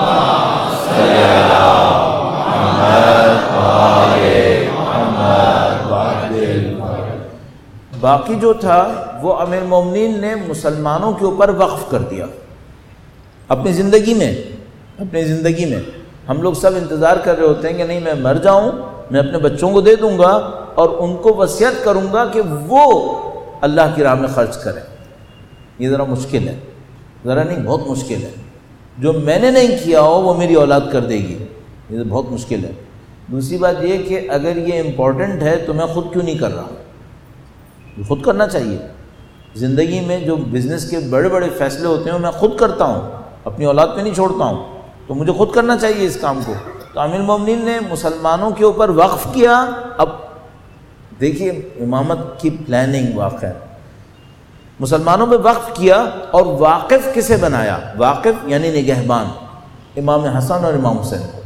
باقی جو تھا وہ امیر المومنین نے مسلمانوں کے اوپر وقف کر دیا۔ اپنی زندگی میں ہم لوگ سب انتظار کر رہے ہوتے ہیں کہ نہیں میں مر جاؤں، میں اپنے بچوں کو دے دوں گا اور ان کو وصیت کروں گا کہ وہ اللہ کی راہ میں خرچ کریں۔ یہ ذرا مشکل ہے، ذرا نہیں بہت مشکل ہے۔ جو میں نے نہیں کیا ہو وہ میری اولاد کر دے گی، یہ بہت مشکل ہے۔ دوسری بات یہ کہ اگر یہ امپورٹنٹ ہے تو میں خود کیوں نہیں کر رہا، خود کرنا چاہیے۔ زندگی میں جو بزنس کے بڑے بڑے فیصلے ہوتے ہیں میں خود کرتا ہوں، اپنی اولاد پہ نہیں چھوڑتا ہوں، تو مجھے خود کرنا چاہیے اس کام کو۔ تو امیر المومنین نے مسلمانوں کے اوپر وقف کیا۔ اب دیکھیے امامت کی پلاننگ واقع ہے، مسلمانوں پہ وقف کیا، اور واقف کسے بنایا، واقف یعنی نگہبان، امام حسن اور امام حسین کو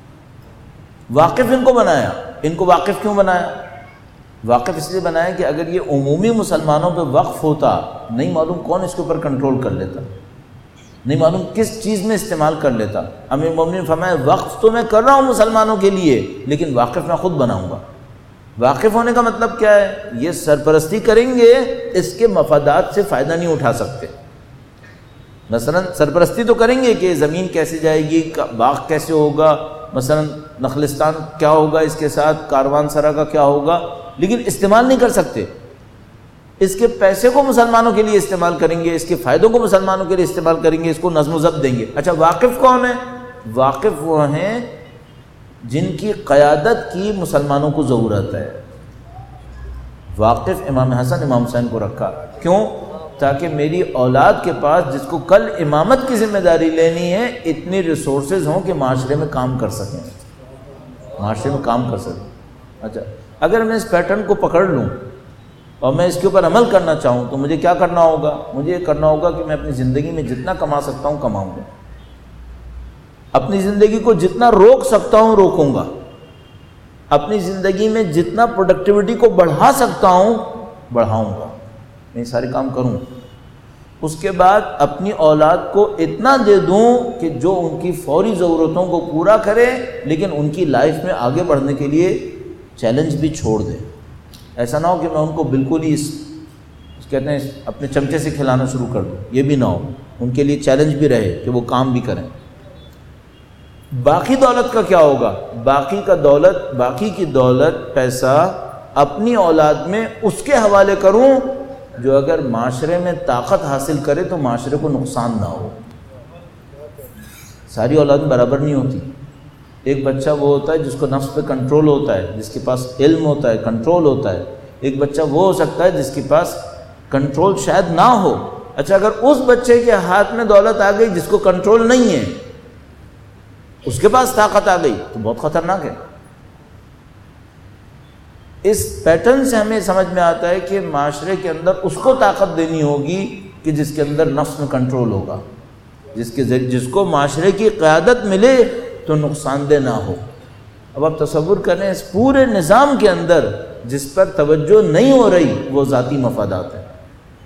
واقف ان کو بنایا۔ ان کو واقف کیوں بنایا؟ واقف اس لیے بنایا کہ اگر یہ عمومی مسلمانوں پہ وقف ہوتا، نہیں معلوم کون اس کے اوپر کنٹرول کر لیتا، نہیں معلوم کس چیز میں استعمال کر لیتا۔ امیر المومنین نے فرمایا وقف تو میں کر رہا ہوں مسلمانوں کے لیے، لیکن واقف میں خود بناؤں گا۔ واقف ہونے کا مطلب کیا ہے؟ یہ سرپرستی کریں گے، اس کے مفادات سے فائدہ نہیں اٹھا سکتے۔ مثلا سرپرستی تو کریں گے کہ زمین کیسے جائے گی، باغ کیسے ہوگا، مثلا نخلستان کیا ہوگا اس کے ساتھ، کاروان سرا کا کیا ہوگا، لیکن استعمال نہیں کر سکتے۔ اس کے پیسے کو مسلمانوں کے لیے استعمال کریں گے، اس کے فائدوں کو مسلمانوں کے لیے استعمال کریں گے، اس کو نظم و ضبط دیں گے۔ اچھا واقف کون ہے؟ واقف وہ ہیں جن کی قیادت کی مسلمانوں کو ضرورت ہے۔ واقف امام حسن امام حسین کو رکھا، کیوں؟ تاکہ میری اولاد کے پاس جس کو کل امامت کی ذمہ داری لینی ہے اتنی ریسورسز ہوں کہ معاشرے میں کام کر سکیں، معاشرے میں کام کر سکیں۔ اچھا اگر میں اس پیٹرن کو پکڑ لوں اور میں اس کے اوپر عمل کرنا چاہوں تو مجھے کیا کرنا ہوگا؟ مجھے یہ کرنا ہوگا کہ میں اپنی زندگی میں جتنا کما سکتا ہوں کماؤں گا، اپنی زندگی کو جتنا روک سکتا ہوں روکوں گا، اپنی زندگی میں جتنا پروڈکٹیوٹی کو بڑھا سکتا ہوں بڑھاؤں گا، میں سارے کام کروں۔ اس کے بعد اپنی اولاد کو اتنا دے دوں کہ جو ان کی فوری ضرورتوں کو پورا کرے، لیکن ان کی لائف میں آگے بڑھنے کے لیے چیلنج بھی چھوڑ دے۔ ایسا نہ ہو کہ میں ان کو بالکل ہی کہتے ہیں اپنے چمچے سے کھلانا شروع کر دوں، یہ بھی نہ ہو، ان کے لیے چیلنج بھی رہے کہ وہ کام بھی کریں۔ باقی دولت کا کیا ہوگا؟ باقی کی دولت پیسہ اپنی اولاد میں اس کے حوالے کروں جو اگر معاشرے میں طاقت حاصل کرے تو معاشرے کو نقصان نہ ہو۔ ساری اولاد برابر نہیں ہوتی۔ ایک بچہ وہ ہوتا ہے جس کو نفس پہ کنٹرول ہوتا ہے، جس کے پاس علم ہوتا ہے، کنٹرول ہوتا ہے۔ ایک بچہ وہ ہو سکتا ہے جس کے پاس کنٹرول شاید نہ ہو۔ اچھا اگر اس بچے کے ہاتھ میں دولت آ گئی جس کو کنٹرول نہیں ہے، اس کے پاس طاقت آ گئی تو بہت خطرناک ہے۔ اس پیٹرن سے ہمیں سمجھ میں آتا ہے کہ معاشرے کے اندر اس کو طاقت دینی ہوگی کہ جس کے اندر نفس میں کنٹرول ہوگا، جس کو معاشرے کی قیادت ملے تو نقصان دہ نہ ہو۔ اب آپ تصور کریں اس پورے نظام کے اندر جس پر توجہ نہیں ہو رہی وہ ذاتی مفادات ہیں۔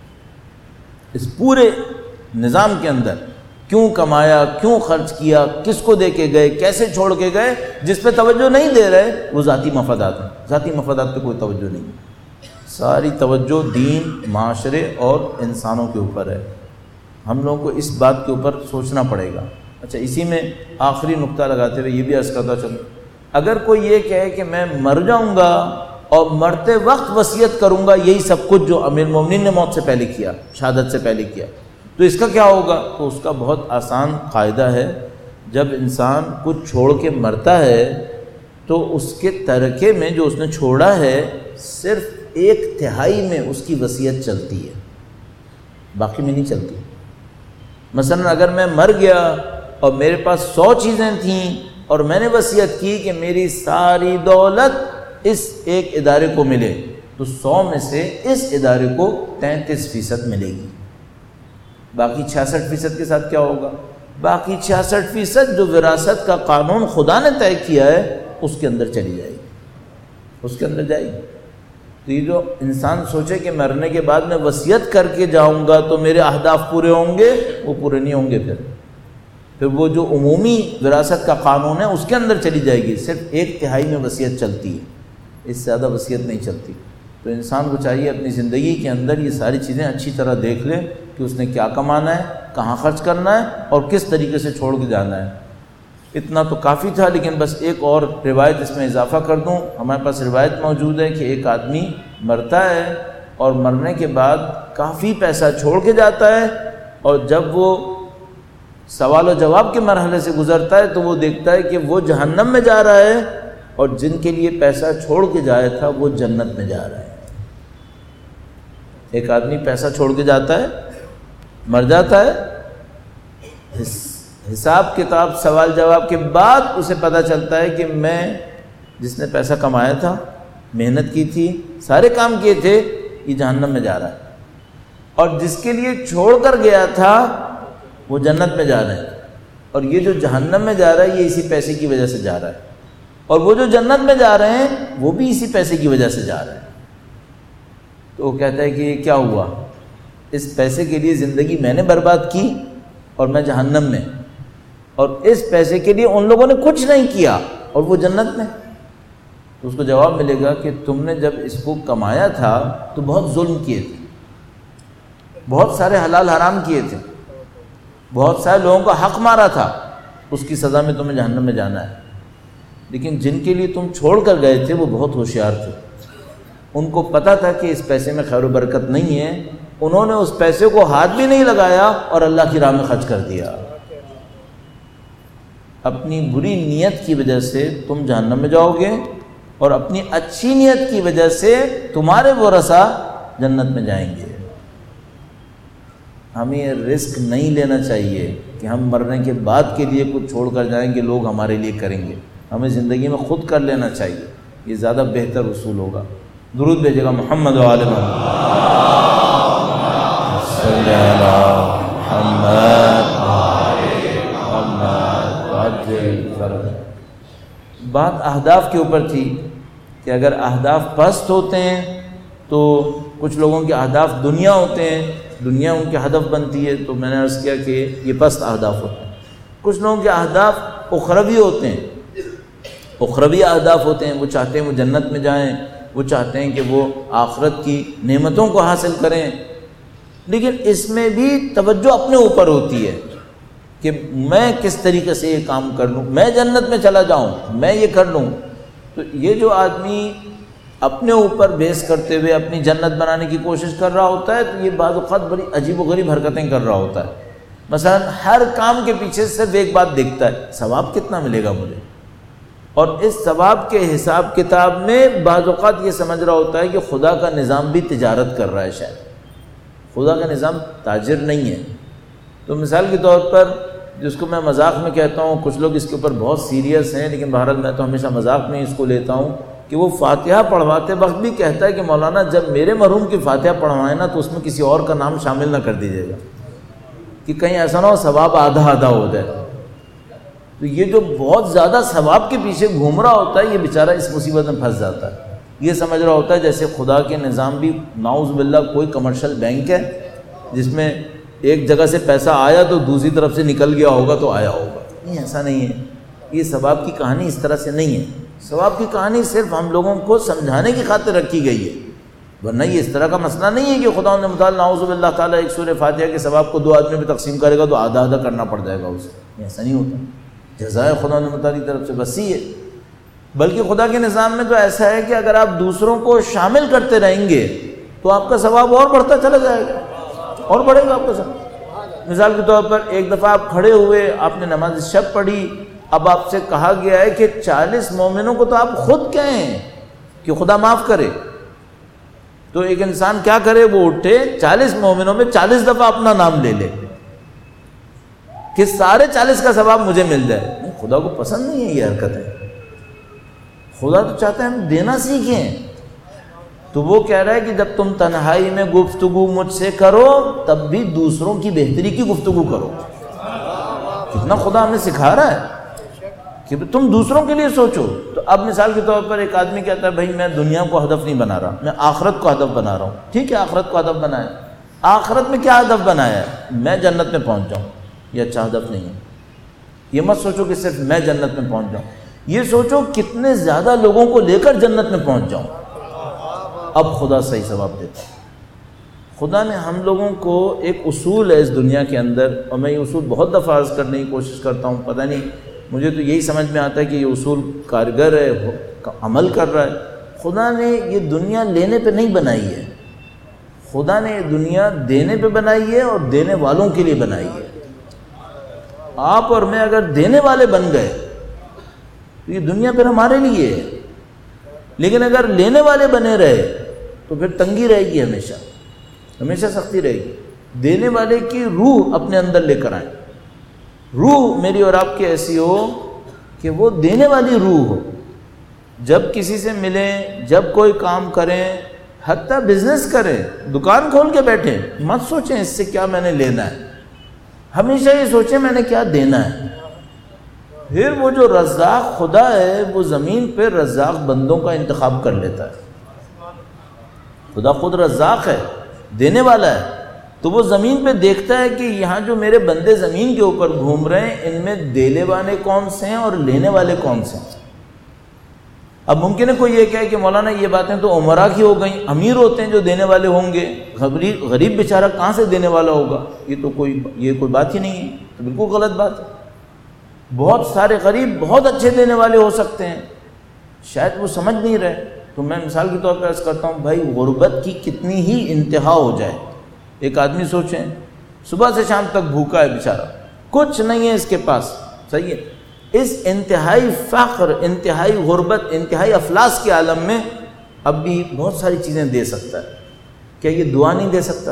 اس پورے نظام کے اندر کیوں کمایا، کیوں خرچ کیا، کس کو دے کے گئے، کیسے چھوڑ کے گئے، جس پہ توجہ نہیں دے رہے وہ ذاتی مفادات ہیں۔ ذاتی مفادات پہ کوئی توجہ نہیں، ساری توجہ دین، معاشرے اور انسانوں کے اوپر ہے۔ ہم لوگوں کو اس بات کے اوپر سوچنا پڑے گا۔ اچھا، اسی میں آخری نقطہ لگاتے ہوئے یہ بھی عرض کرتا چلوں، اگر کوئی یہ کہے کہ میں مر جاؤں گا اور مرتے وقت وصیت کروں گا یہی سب کچھ جو امیر المومنین نے موت سے پہلے کیا، شہادت سے پہلے کیا، تو اس کا کیا ہوگا؟ تو اس کا بہت آسان قاعدہ ہے، جب انسان کچھ چھوڑ کے مرتا ہے تو اس کے ترکے میں جو اس نے چھوڑا ہے صرف 1/3 میں اس کی وصیت چلتی ہے، باقی میں نہیں چلتی۔ مثلا اگر میں مر گیا اور میرے پاس 100 چیزیں تھیں اور میں نے وصیت کی کہ میری ساری دولت اس ایک ادارے کو ملے، تو 100 میں سے اس ادارے کو 33% ملے گی، باقی 66% کے ساتھ کیا ہوگا؟ باقی 66% جو وراثت کا قانون خدا نے طے کیا ہے اس کے اندر چلی جائے گی، اس کے اندر جائے گی۔ تو یہ جو انسان سوچے کہ مرنے کے بعد میں وصیت کر کے جاؤں گا تو میرے اہداف پورے ہوں گے، وہ پورے نہیں ہوں گے۔ پھر وہ جو عمومی وراثت کا قانون ہے اس کے اندر چلی جائے گی، صرف 1/3 میں وصیت چلتی ہے، اس سے زیادہ وصیت نہیں چلتی۔ تو انسان کو چاہیے اپنی زندگی کے اندر یہ ساری چیزیں اچھی طرح دیکھ لے کہ اس نے کیا کمانا ہے، کہاں خرچ کرنا ہے اور کس طریقے سے چھوڑ کے جانا ہے۔ اتنا تو کافی تھا، لیکن بس ایک اور روایت اس میں اضافہ کر دوں۔ ہمارے پاس روایت موجود ہے کہ ایک آدمی مرتا ہے اور مرنے کے بعد کافی پیسہ چھوڑ کے جاتا ہے، اور جب وہ سوال و جواب کے مرحلے سے گزرتا ہے تو وہ دیکھتا ہے کہ وہ جہنم میں جا رہا ہے اور جن کے لیے پیسہ چھوڑ کے جایا تھا وہ جنت میں جا رہا ہے۔ ایک آدمی پیسہ چھوڑ کے جاتا ہے، مر جاتا ہے، حساب کتاب سوال جواب کے بعد اسے پتہ چلتا ہے کہ میں جس نے پیسہ کمایا تھا، محنت کی تھی، سارے کام کیے تھے، یہ جہنم میں جا رہا ہے، اور جس کے لیے چھوڑ کر گیا تھا وہ جنت میں جا رہے ہیں، اور یہ جو جہنم میں جا رہا ہے یہ اسی پیسے کی وجہ سے جا رہا ہے، اور وہ جو جنت میں جا رہے ہیں وہ بھی اسی پیسے کی وجہ سے جا رہے ہیں۔ تو وہ کہتا ہے کہ یہ کیا ہوا، اس پیسے کے لیے زندگی میں نے برباد کی اور میں جہنم میں، اور اس پیسے کے لیے ان لوگوں نے کچھ نہیں کیا اور وہ جنت میں۔ تو اس کو جواب ملے گا کہ تم نے جب اس کو کمایا تھا تو بہت ظلم کیے تھے، بہت سارے حلال حرام کیے تھے، بہت سارے لوگوں کا حق مارا تھا، اس کی سزا میں تمہیں جہنم میں جانا ہے۔ لیکن جن کے لیے تم چھوڑ کر گئے تھے وہ بہت ہوشیار تھے، ان کو پتہ تھا کہ اس پیسے میں خیر و برکت نہیں ہے، انہوں نے اس پیسے کو ہاتھ بھی نہیں لگایا اور اللہ کی راہ میں خرچ کر دیا۔ اپنی بری نیت کی وجہ سے تم جہنم میں جاؤ گے، اور اپنی اچھی نیت کی وجہ سے تمہارے ورثہ جنت میں جائیں گے۔ ہمیں یہ رسک نہیں لینا چاہیے کہ ہم مرنے کے بعد کے لیے کچھ چھوڑ کر جائیں گے، لوگ ہمارے لیے کریں گے۔ ہمیں زندگی میں خود کر لینا چاہیے، یہ زیادہ بہتر اصول ہوگا۔ درود بھیجے گا محمد و آل محمد۔ صلی اللہ محمد بات اہداف کے اوپر تھی کہ اگر اہداف پست ہوتے ہیں تو کچھ لوگوں کے اہداف دنیا ہوتے ہیں، دنیا ان کے ہدف بنتی ہے، تو میں نے عرض کیا کہ یہ پست اہداف ہوتے ہیں۔ کچھ لوگوں کے اہداف اخروی ہوتے ہیں، اخروی اہداف ہوتے ہیں، وہ چاہتے ہیں وہ جنت میں جائیں، وہ چاہتے ہیں کہ وہ آخرت کی نعمتوں کو حاصل کریں، لیکن اس میں بھی توجہ اپنے اوپر ہوتی ہے کہ میں کس طریقے سے یہ کام کر لوں، میں جنت میں چلا جاؤں، میں یہ کر لوں۔ تو یہ جو آدمی اپنے اوپر بیس کرتے ہوئے اپنی جنت بنانے کی کوشش کر رہا ہوتا ہے تو یہ بعض اوقات بڑی عجیب و غریب حرکتیں کر رہا ہوتا ہے۔ مثلا ہر کام کے پیچھے صرف ایک بات دیکھتا ہے، ثواب کتنا ملے گا مجھے، اور اس ثواب کے حساب کتاب میں بعض اوقات یہ سمجھ رہا ہوتا ہے کہ خدا کا نظام بھی تجارت کر رہا ہے، شاید خدا کا نظام تاجر نہیں ہے۔ تو مثال کے طور پر جس کو میں مذاق میں کہتا ہوں، کچھ لوگ اس کے اوپر بہت سیریس ہیں، لیکن بہرحال میں تو ہمیشہ مذاق میں اس کو لیتا ہوں کہ وہ فاتحہ پڑھواتے وقت بھی کہتا ہے کہ مولانا جب میرے مرحوم کی فاتحہ پڑھوائیں نا تو اس میں کسی اور کا نام شامل نہ کر دیجیے گا کہ کہیں ایسا نہ ہو ثواب آدھا آدھا ہو جائے. تو یہ جو بہت زیادہ ثواب کے پیچھے گھوم رہا ہوتا ہے یہ بیچارہ اس مصیبت میں پھنس جاتا ہے. یہ سمجھ رہا ہوتا ہے جیسے خدا کے نظام بھی نعوذ باللہ کوئی کمرشل بینک ہے جس میں ایک جگہ سے پیسہ آیا تو دوسری طرف سے نکل گیا ہوگا تو آیا ہوگا. نہیں، ایسا نہیں ہے. یہ ثواب کی کہانی اس طرح سے نہیں ہے. ثواب کی کہانی صرف ہم لوگوں کو سمجھانے کی خاطر رکھی گئی ہے، ورنہ یہ اس طرح کا مسئلہ نہیں ہے کہ خدا نے متعال نعوذ باللہ تعالیٰ ایک سورہ فاتحہ کے ثواب کو 2 آدمی میں تقسیم کرے گا تو آدھا آدھا کرنا پڑ جائے گا اسے. ایسا نہیں ہوتا. جزائے خدا نے متعال کی طرف سے وسیع ہے. بلکہ خدا کے نظام میں تو ایسا ہے کہ اگر آپ دوسروں کو شامل کرتے رہیں گے تو آپ کا ثواب اور بڑھتا چلا جائے گا، اور بڑھے گا آپ کا ثواب. مثال کے طور پر ایک دفعہ آپ کھڑے ہوئے، آپ نے نماز شب پڑھی، اب آپ سے کہا گیا ہے کہ 40 مومنوں کو تو آپ خود کہیں کہ خدا معاف کرے. تو ایک انسان کیا کرے، وہ اٹھے 40 مومنوں میں 40 دفعہ اپنا نام لے لے کہ سارے 40 کا ثواب مجھے مل جائے. نہیں، خدا کو پسند نہیں ہے یہ حرکت ہے. خدا تو چاہتا ہے ہم دینا سیکھیں. تو وہ کہہ رہا ہے کہ جب تم تنہائی میں گفتگو مجھ سے کرو تب بھی دوسروں کی بہتری کی گفتگو کرو. کتنا خدا ہمیں سکھا رہا ہے کہ تم دوسروں کے لیے سوچو. تو اب مثال کے طور پر ایک آدمی کہتا ہے بھائی میں دنیا کو ہدف نہیں بنا رہا، میں آخرت کو ہدف بنا رہا ہوں. ٹھیک ہے، آخرت کو ہدف بنائے. آخرت میں کیا ہدف بنایا ہے؟ میں جنت میں پہنچ جاؤں. یہ اچھا ہدف نہیں ہے. یہ مت سوچو کہ صرف میں جنت میں پہنچ جاؤں، یہ سوچو کتنے زیادہ لوگوں کو لے کر جنت میں پہنچ جاؤں. اب خدا صحیح ثواب دیتا ہے. خدا نے ہم لوگوں کو ایک اصول ہے اس دنیا کے اندر، اور میں یہ اصول بہت دفعہ عرض کرنے کی کوشش کرتا ہوں. پتہ نہیں مجھے تو یہی سمجھ میں آتا ہے کہ یہ اصول کارگر ہے، عمل کر رہا ہے. خدا نے یہ دنیا لینے پہ نہیں بنائی ہے، خدا نے یہ دنیا دینے پہ بنائی ہے اور دینے والوں کے لیے بنائی ہے. آپ اور میں اگر دینے والے بن گئے تو یہ دنیا پھر ہمارے لیے ہے. لیکن اگر لینے والے بنے رہے تو پھر تنگی رہے گی، ہمیشہ ہمیشہ سختی رہے گی. دینے والے کی روح اپنے اندر لے کر آئیں. روح میری اور آپ کی ایسی ہو کہ وہ دینے والی روح ہو. جب کسی سے ملیں، جب کوئی کام کریں، حتیٰ بزنس کریں، دکان کھول کے بیٹھیں، مت سوچیں اس سے کیا میں نے لینا ہے، ہمیشہ یہ سوچیں میں نے کیا دینا ہے. پھر وہ جو رزاق خدا ہے وہ زمین پہ رزاق بندوں کا انتخاب کر لیتا ہے. خدا خود رزاق ہے، دینے والا ہے. تو وہ زمین پہ دیکھتا ہے کہ یہاں جو میرے بندے زمین کے اوپر گھوم رہے ہیں ان میں دینے والے کون سے ہیں اور لینے والے کون سے ہیں. اب ممکن ہے کوئی یہ کہے کہ مولانا یہ باتیں تو عمرا کی ہو گئیں، امیر ہوتے ہیں جو دینے والے ہوں گے، غریب بیچارہ کہاں سے دینے والا ہوگا؟ یہ کوئی بات ہی نہیں ہے. تو بالکل غلط بات ہے. بہت سارے غریب بہت اچھے دینے والے ہو سکتے ہیں، شاید وہ سمجھ نہیں رہے. تو میں مثال کے طور پر عرض کرتا ہوں بھائی غربت کی کتنی ہی انتہا ہو جائے. ایک آدمی سوچیں صبح سے شام تک بھوکا ہے بیچارہ، کچھ نہیں ہے اس کے پاس، صحیح ہے. اس انتہائی فقر، انتہائی غربت، انتہائی افلاس کے عالم میں اب بھی بہت ساری چیزیں دے سکتا ہے. کیا یہ دعا نہیں دے سکتا؟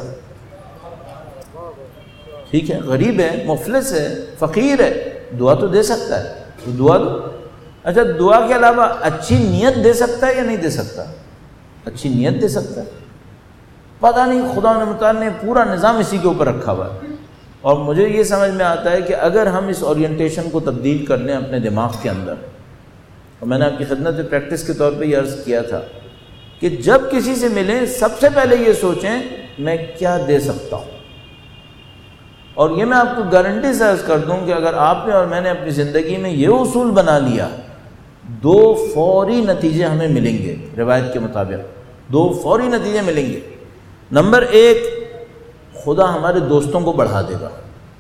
ٹھیک ہے، غریب ہے، مفلس ہے، فقیر ہے، دعا تو دے سکتا ہے. تو دعا دو. اچھا دعا کے علاوہ اچھی نیت دے سکتا ہے یا نہیں دے سکتا؟ اچھی نیت دے سکتا ہے. پتہ نہیں خدا متعال نے پورا نظام اسی کے اوپر رکھا ہوا ہے. اور مجھے یہ سمجھ میں آتا ہے کہ اگر ہم اس اورینٹیشن کو تبدیل کر لیں اپنے دماغ کے اندر، اور میں نے آپ کی خدمت میں پریکٹس کے طور پہ یہ عرض کیا تھا کہ جب کسی سے ملیں سب سے پہلے یہ سوچیں میں کیا دے سکتا ہوں. اور یہ میں آپ کو گارنٹی سے عرض کر دوں کہ اگر آپ نے اور میں نے اپنی زندگی میں یہ اصول بنا لیا، 2 فوری نتیجے ہمیں ملیں گے. روایت کے مطابق 2 فوری نتیجے ملیں گے. نمبر 1، خدا ہمارے دوستوں کو بڑھا دے گا.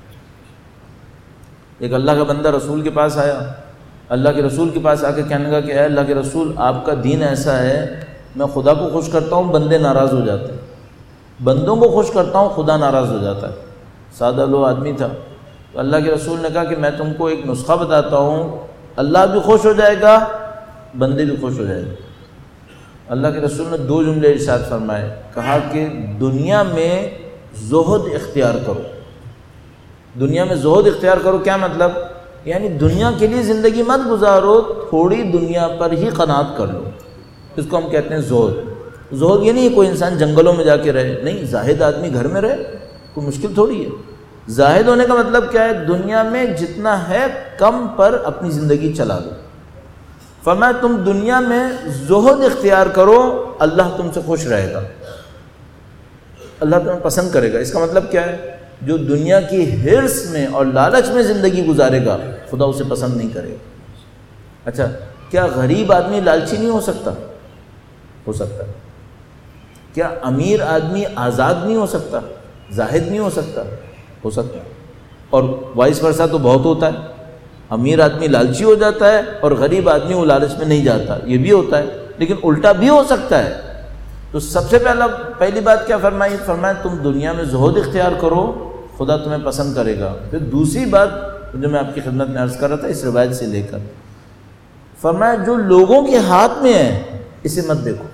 ایک اللہ کا بندہ رسول کے پاس آیا، اللہ کے رسول کے پاس آ کے کہنے لگا کہ اے اللہ کے رسول آپ کا دین ایسا ہے، میں خدا کو خوش کرتا ہوں بندے ناراض ہو جاتے ہیں، بندوں کو خوش کرتا ہوں خدا ناراض ہو جاتا ہے. سادہ لو آدمی تھا. تو اللہ کے رسول نے کہا کہ میں تم کو ایک نسخہ بتاتا ہوں، اللہ بھی خوش ہو جائے گا، بندے بھی خوش ہو جائیں گے. اللہ کے رسول نے 2 جملے ارشاد فرمائے. کہا کہ دنیا میں زہد اختیار کرو. دنیا میں زہد اختیار کرو کیا مطلب؟ یعنی دنیا کے لیے زندگی مت گزارو، تھوڑی دنیا پر ہی قناعت کر لو. اس کو ہم کہتے ہیں زہد۔ زہد یہ نہیں کوئی انسان جنگلوں میں جا کے رہے، نہیں، زاہد آدمی گھر میں رہے، کوئی مشکل تھوڑی ہے۔ زاہد ہونے کا مطلب کیا ہے؟ دنیا میں جتنا ہے کم پر اپنی زندگی چلا دو۔ فرمایا تم دنیا میں زہد اختیار کرو، اللہ تم سے خوش رہے گا، اللہ تمہیں پسند کرے گا۔ اس کا مطلب کیا ہے؟ جو دنیا کی ہرس میں اور لالچ میں زندگی گزارے گا خدا اسے پسند نہیں کرے گا۔ اچھا، کیا غریب آدمی لالچی نہیں ہو سکتا؟ ہو سکتا ہے۔ کیا امیر آدمی آزاد نہیں ہو سکتا، زاہد نہیں ہو سکتا؟ ہو سکتا ہے۔ اور وائس ورثہ تو بہت ہوتا ہے، امیر آدمی لالچی ہو جاتا ہے اور غریب آدمی وہ لالچ میں نہیں جاتا، یہ بھی ہوتا ہے، لیکن الٹا بھی ہو سکتا ہے۔ تو سب سے پہلی بات کیا فرمائی؟ فرمایا تم دنیا میں زہد اختیار کرو، خدا تمہیں پسند کرے گا۔ پھر دوسری بات جو میں آپ کی خدمت میں عرض کر رہا تھا اس روایت سے لے کر، فرمایا جو لوگوں کے ہاتھ میں ہے اسے مت دیکھو،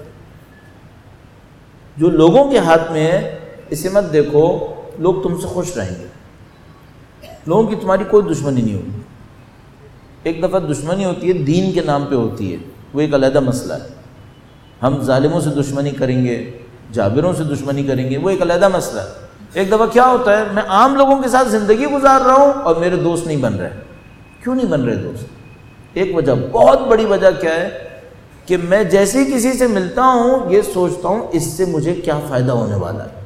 جو لوگوں کے ہاتھ میں ہے اسے مت دیکھو، لوگ تم سے خوش رہیں گے، لوگوں کی تمہاری کوئی دشمنی نہیں ہوگی۔ ایک دفعہ دشمنی ہوتی ہے دین کے نام پہ ہوتی ہے، وہ ایک علیحدہ مسئلہ ہے۔ ہم ظالموں سے دشمنی کریں گے، جابروں سے دشمنی کریں گے، وہ ایک علیحدہ مسئلہ ہے۔ ایک دفعہ کیا ہوتا ہے، میں عام لوگوں کے ساتھ زندگی گزار رہا ہوں اور میرے دوست نہیں بن رہے۔ کیوں نہیں بن رہے دوست؟ ایک وجہ، بہت بڑی وجہ کیا ہے کہ میں جیسے ہی کسی سے ملتا ہوں یہ سوچتا ہوں اس سے مجھے کیا فائدہ ہونے والا ہے۔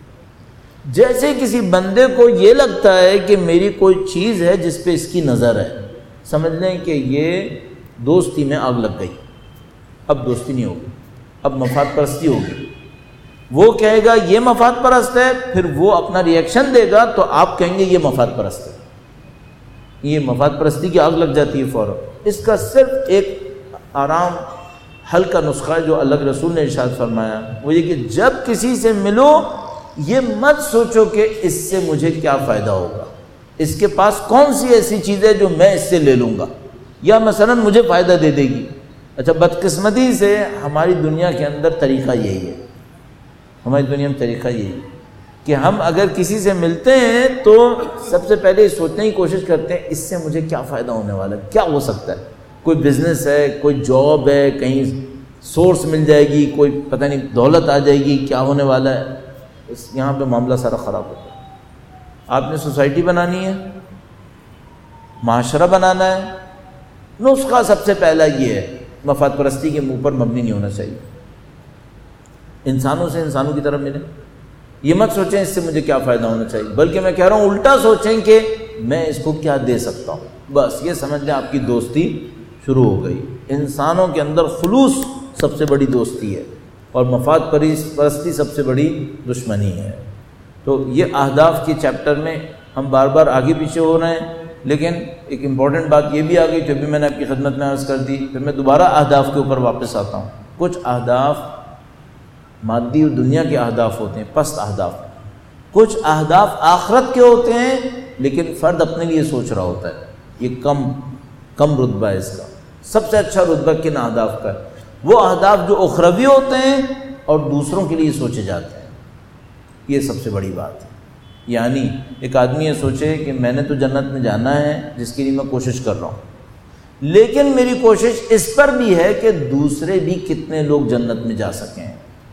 جیسے کسی بندے کو یہ لگتا ہے کہ میری کوئی چیز ہے جس پہ اس کی نظر ہے، سمجھ لیں کہ یہ دوستی میں آگ لگ گئی، اب دوستی نہیں ہوگی، اب مفاد پرستی ہوگی۔ وہ کہے گا یہ مفاد پرست ہے، پھر وہ اپنا ری ایکشن دے گا تو آپ کہیں گے یہ مفاد پرست ہے، یہ مفاد پرستی کی آگ لگ جاتی ہے فوراً۔ اس کا صرف ایک آرام حل کا نسخہ ہے جو اللہ کے رسول نے ارشاد فرمایا، وہ یہ کہ جب کسی سے ملو یہ مت سوچو کہ اس سے مجھے کیا فائدہ ہوگا، اس کے پاس کون سی ایسی چیز ہے جو میں اس سے لے لوں گا یا مثلا مجھے فائدہ دے دے گی۔ اچھا، بدقسمتی سے ہماری دنیا کے اندر طریقہ یہی ہے، ہماری دنیا میں طریقہ یہی ہے کہ ہم اگر کسی سے ملتے ہیں تو سب سے پہلے سوچنے کی کوشش کرتے ہیں اس سے مجھے کیا فائدہ ہونے والا ہے، کیا ہو سکتا ہے، کوئی بزنس ہے، کوئی جاب ہے، کہیں سورس مل جائے گی، کوئی پتہ نہیں دولت آ جائے گی، کیا ہونے والا ہے۔ یہاں پہ معاملہ سارا خراب ہوتا ہے۔ آپ نے سوسائٹی بنانی ہے، معاشرہ بنانا ہے، نسخہ سب سے پہلا یہ ہے، مفاد پرستی کے منہ پر مبنی نہیں ہونا چاہیے۔ انسانوں سے انسانوں کی طرف ملیں، یہ مت سوچیں اس سے مجھے کیا فائدہ ہونا چاہیے، بلکہ میں کہہ رہا ہوں الٹا سوچیں کہ میں اس کو کیا دے سکتا ہوں۔ بس یہ سمجھ لیں آپ کی دوستی شروع ہو گئی۔ انسانوں کے اندر خلوص سب سے بڑی دوستی ہے اور مفاد پرستی سب سے بڑی دشمنی ہے۔ تو یہ اہداف کے چیپٹر میں ہم بار بار آگے پیچھے ہو رہے ہیں، لیکن ایک امپورٹنٹ بات یہ بھی آ گئی جو بھی میں نے آپ کی خدمت میں عرض کر دی، پھر میں دوبارہ اہداف کے اوپر واپس آتا ہوں۔ کچھ اہداف مادی اور دنیا کے اہداف ہوتے ہیں، پست اہداف، کچھ اہداف آخرت کے ہوتے ہیں لیکن فرد اپنے لیے سوچ رہا ہوتا ہے، یہ کم رتبہ ہے اس کا۔ سب سے اچھا رتبہ کن اہداف کا ہے؟ وہ اہداف جو اخروی ہوتے ہیں اور دوسروں کے لیے سوچے جاتے ہیں، یہ سب سے بڑی بات ہے۔ یعنی ایک آدمی یہ سوچے کہ میں نے تو جنت میں جانا ہے جس کے لیے میں کوشش کر رہا ہوں، لیکن میری کوشش اس پر بھی ہے کہ دوسرے بھی کتنے لوگ جنت میں جا سکیں۔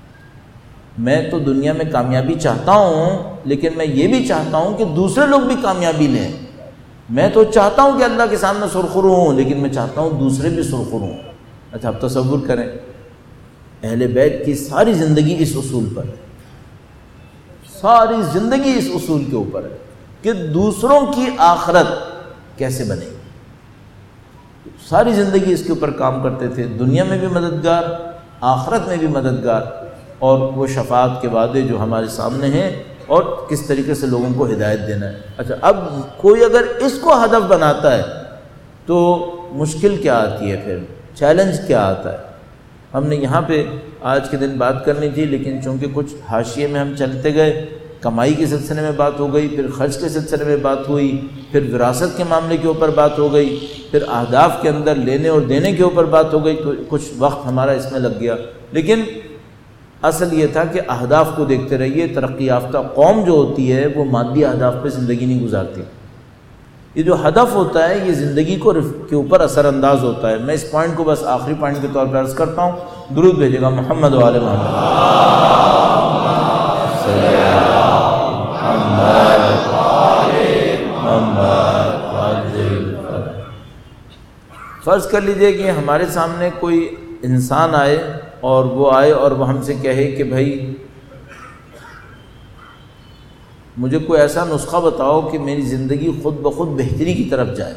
میں تو دنیا میں کامیابی چاہتا ہوں لیکن میں یہ بھی چاہتا ہوں کہ دوسرے لوگ بھی کامیابی لیں۔ میں تو چاہتا ہوں کہ اللہ کے سامنے سرخرو ہوں لیکن میں چاہتا ہوں دوسرے بھی سرخرو ہوں۔ اچھا، آپ تصور کریں اہل بیت کی ساری زندگی اس اصول پر ہے، ساری زندگی اس اصول کے اوپر ہے کہ دوسروں کی آخرت کیسے بنے گی۔ ساری زندگی اس کے اوپر کام کرتے تھے، دنیا میں بھی مددگار، آخرت میں بھی مددگار، اور وہ شفاعت کے وعدے جو ہمارے سامنے ہیں اور کس طریقے سے لوگوں کو ہدایت دینا ہے۔ اچھا، اب کوئی اگر اس کو ہدف بناتا ہے تو مشکل کیا آتی ہے، پھر چیلنج کیا آتا ہے۔ ہم نے یہاں پہ آج کے دن بات کرنی تھی لیکن چونکہ کچھ حاشیے میں ہم چلتے گئے، کمائی کے سلسلے میں بات ہو گئی، پھر خرچ کے سلسلے میں بات ہوئی، پھر وراثت کے معاملے کے اوپر بات ہو گئی، پھر اہداف کے اندر لینے اور دینے کے اوپر بات ہو گئی، تو کچھ وقت ہمارا اس میں لگ گیا۔ لیکن اصل یہ تھا کہ اہداف کو دیکھتے رہیے۔ ترقی یافتہ قوم جو ہوتی ہے وہ مادی اہداف پہ زندگی نہیں گزارتی، یہ جو ہدف ہوتا ہے یہ زندگی کے اوپر اثر انداز ہوتا ہے. میں اس پوائنٹ کو بس آخری پوائنٹ کے طور پر عرض کرتا ہوں. درود بھیجے گا محمد و آل محمد. فرض کر لیجئے کہ ہمارے سامنے کوئی انسان آئے اور وہ ہم سے کہے کہ بھائی مجھے کوئی ایسا نسخہ بتاؤ کہ میری زندگی خود بخود بہتری کی طرف جائے،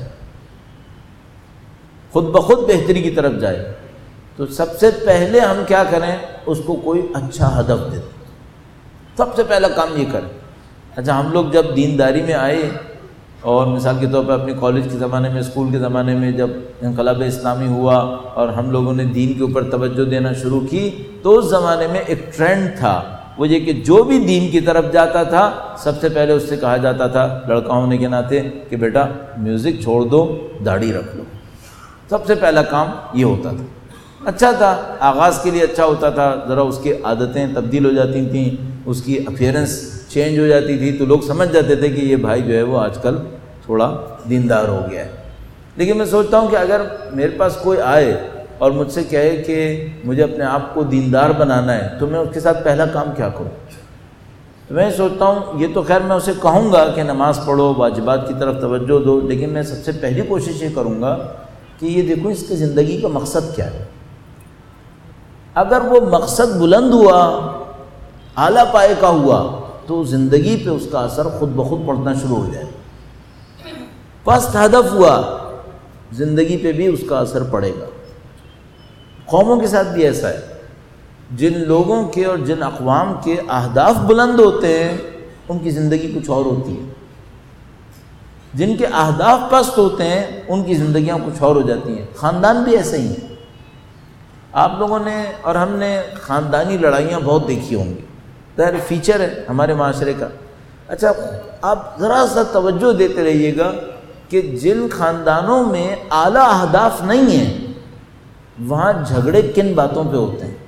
خود بخود بہتری کی طرف جائے. تو سب سے پہلے ہم کیا کریں؟ اس کو کوئی اچھا ہدف دیں. سب سے پہلا کام یہ کریں. اچھا ہم لوگ جب دینداری میں آئے اور مثال کے طور پر اپنے کالج کے زمانے میں، اسکول کے زمانے میں جب انقلاب اسلامی ہوا اور ہم لوگوں نے دین کے اوپر توجہ دینا شروع کی، تو اس زمانے میں ایک ٹرینڈ تھا، وہ یہ کہ جو بھی دین کی طرف جاتا تھا سب سے پہلے اس سے کہا جاتا تھا لڑکا ہونے کے ناطے کہ بیٹا میوزک چھوڑ دو، داڑھی رکھ لو. سب سے پہلا کام یہ ہوتا تھا. اچھا تھا، آغاز کے لیے اچھا ہوتا تھا، ذرا اس کی عادتیں تبدیل ہو جاتی تھیں، اس کی اپیئرنس چینج ہو جاتی تھی، تو لوگ سمجھ جاتے تھے کہ یہ بھائی جو ہے وہ آج کل تھوڑا دیندار ہو گیا ہے. لیکن میں سوچتا ہوں کہ اگر میرے پاس کوئی آئے اور مجھ سے کہے کہ مجھے اپنے آپ کو دیندار بنانا ہے، تو میں اس کے ساتھ پہلا کام کیا کروں؟ تو میں سوچتا ہوں یہ تو خیر میں اسے کہوں گا کہ نماز پڑھو، واجبات کی طرف توجہ دو، لیکن میں سب سے پہلی کوشش یہ کروں گا کہ یہ دیکھو اس کی زندگی کا مقصد کیا ہے. اگر وہ مقصد بلند ہوا، اعلیٰ پائے کا ہوا، تو زندگی پہ اس کا اثر خود بخود پڑنا شروع ہو جائے. پست ہدف ہوا، زندگی پہ بھی اس کا اثر پڑے گا. قوموں کے ساتھ بھی ایسا ہے. جن لوگوں کے اور جن اقوام کے اہداف بلند ہوتے ہیں ان کی زندگی کچھ اور ہوتی ہے. جن کے اہداف پست ہوتے ہیں ان کی زندگیاں کچھ اور ہو جاتی ہیں. خاندان بھی ایسے ہی ہیں. آپ لوگوں نے اور ہم نے خاندانی لڑائیاں بہت دیکھی ہوں گی، ظاہر فیچر ہے ہمارے معاشرے کا. اچھا آپ ذرا سا توجہ دیتے رہیے گا کہ جن خاندانوں میں اعلیٰ اہداف نہیں ہیں وہاں جھگڑے کن باتوں پہ ہوتے ہیں.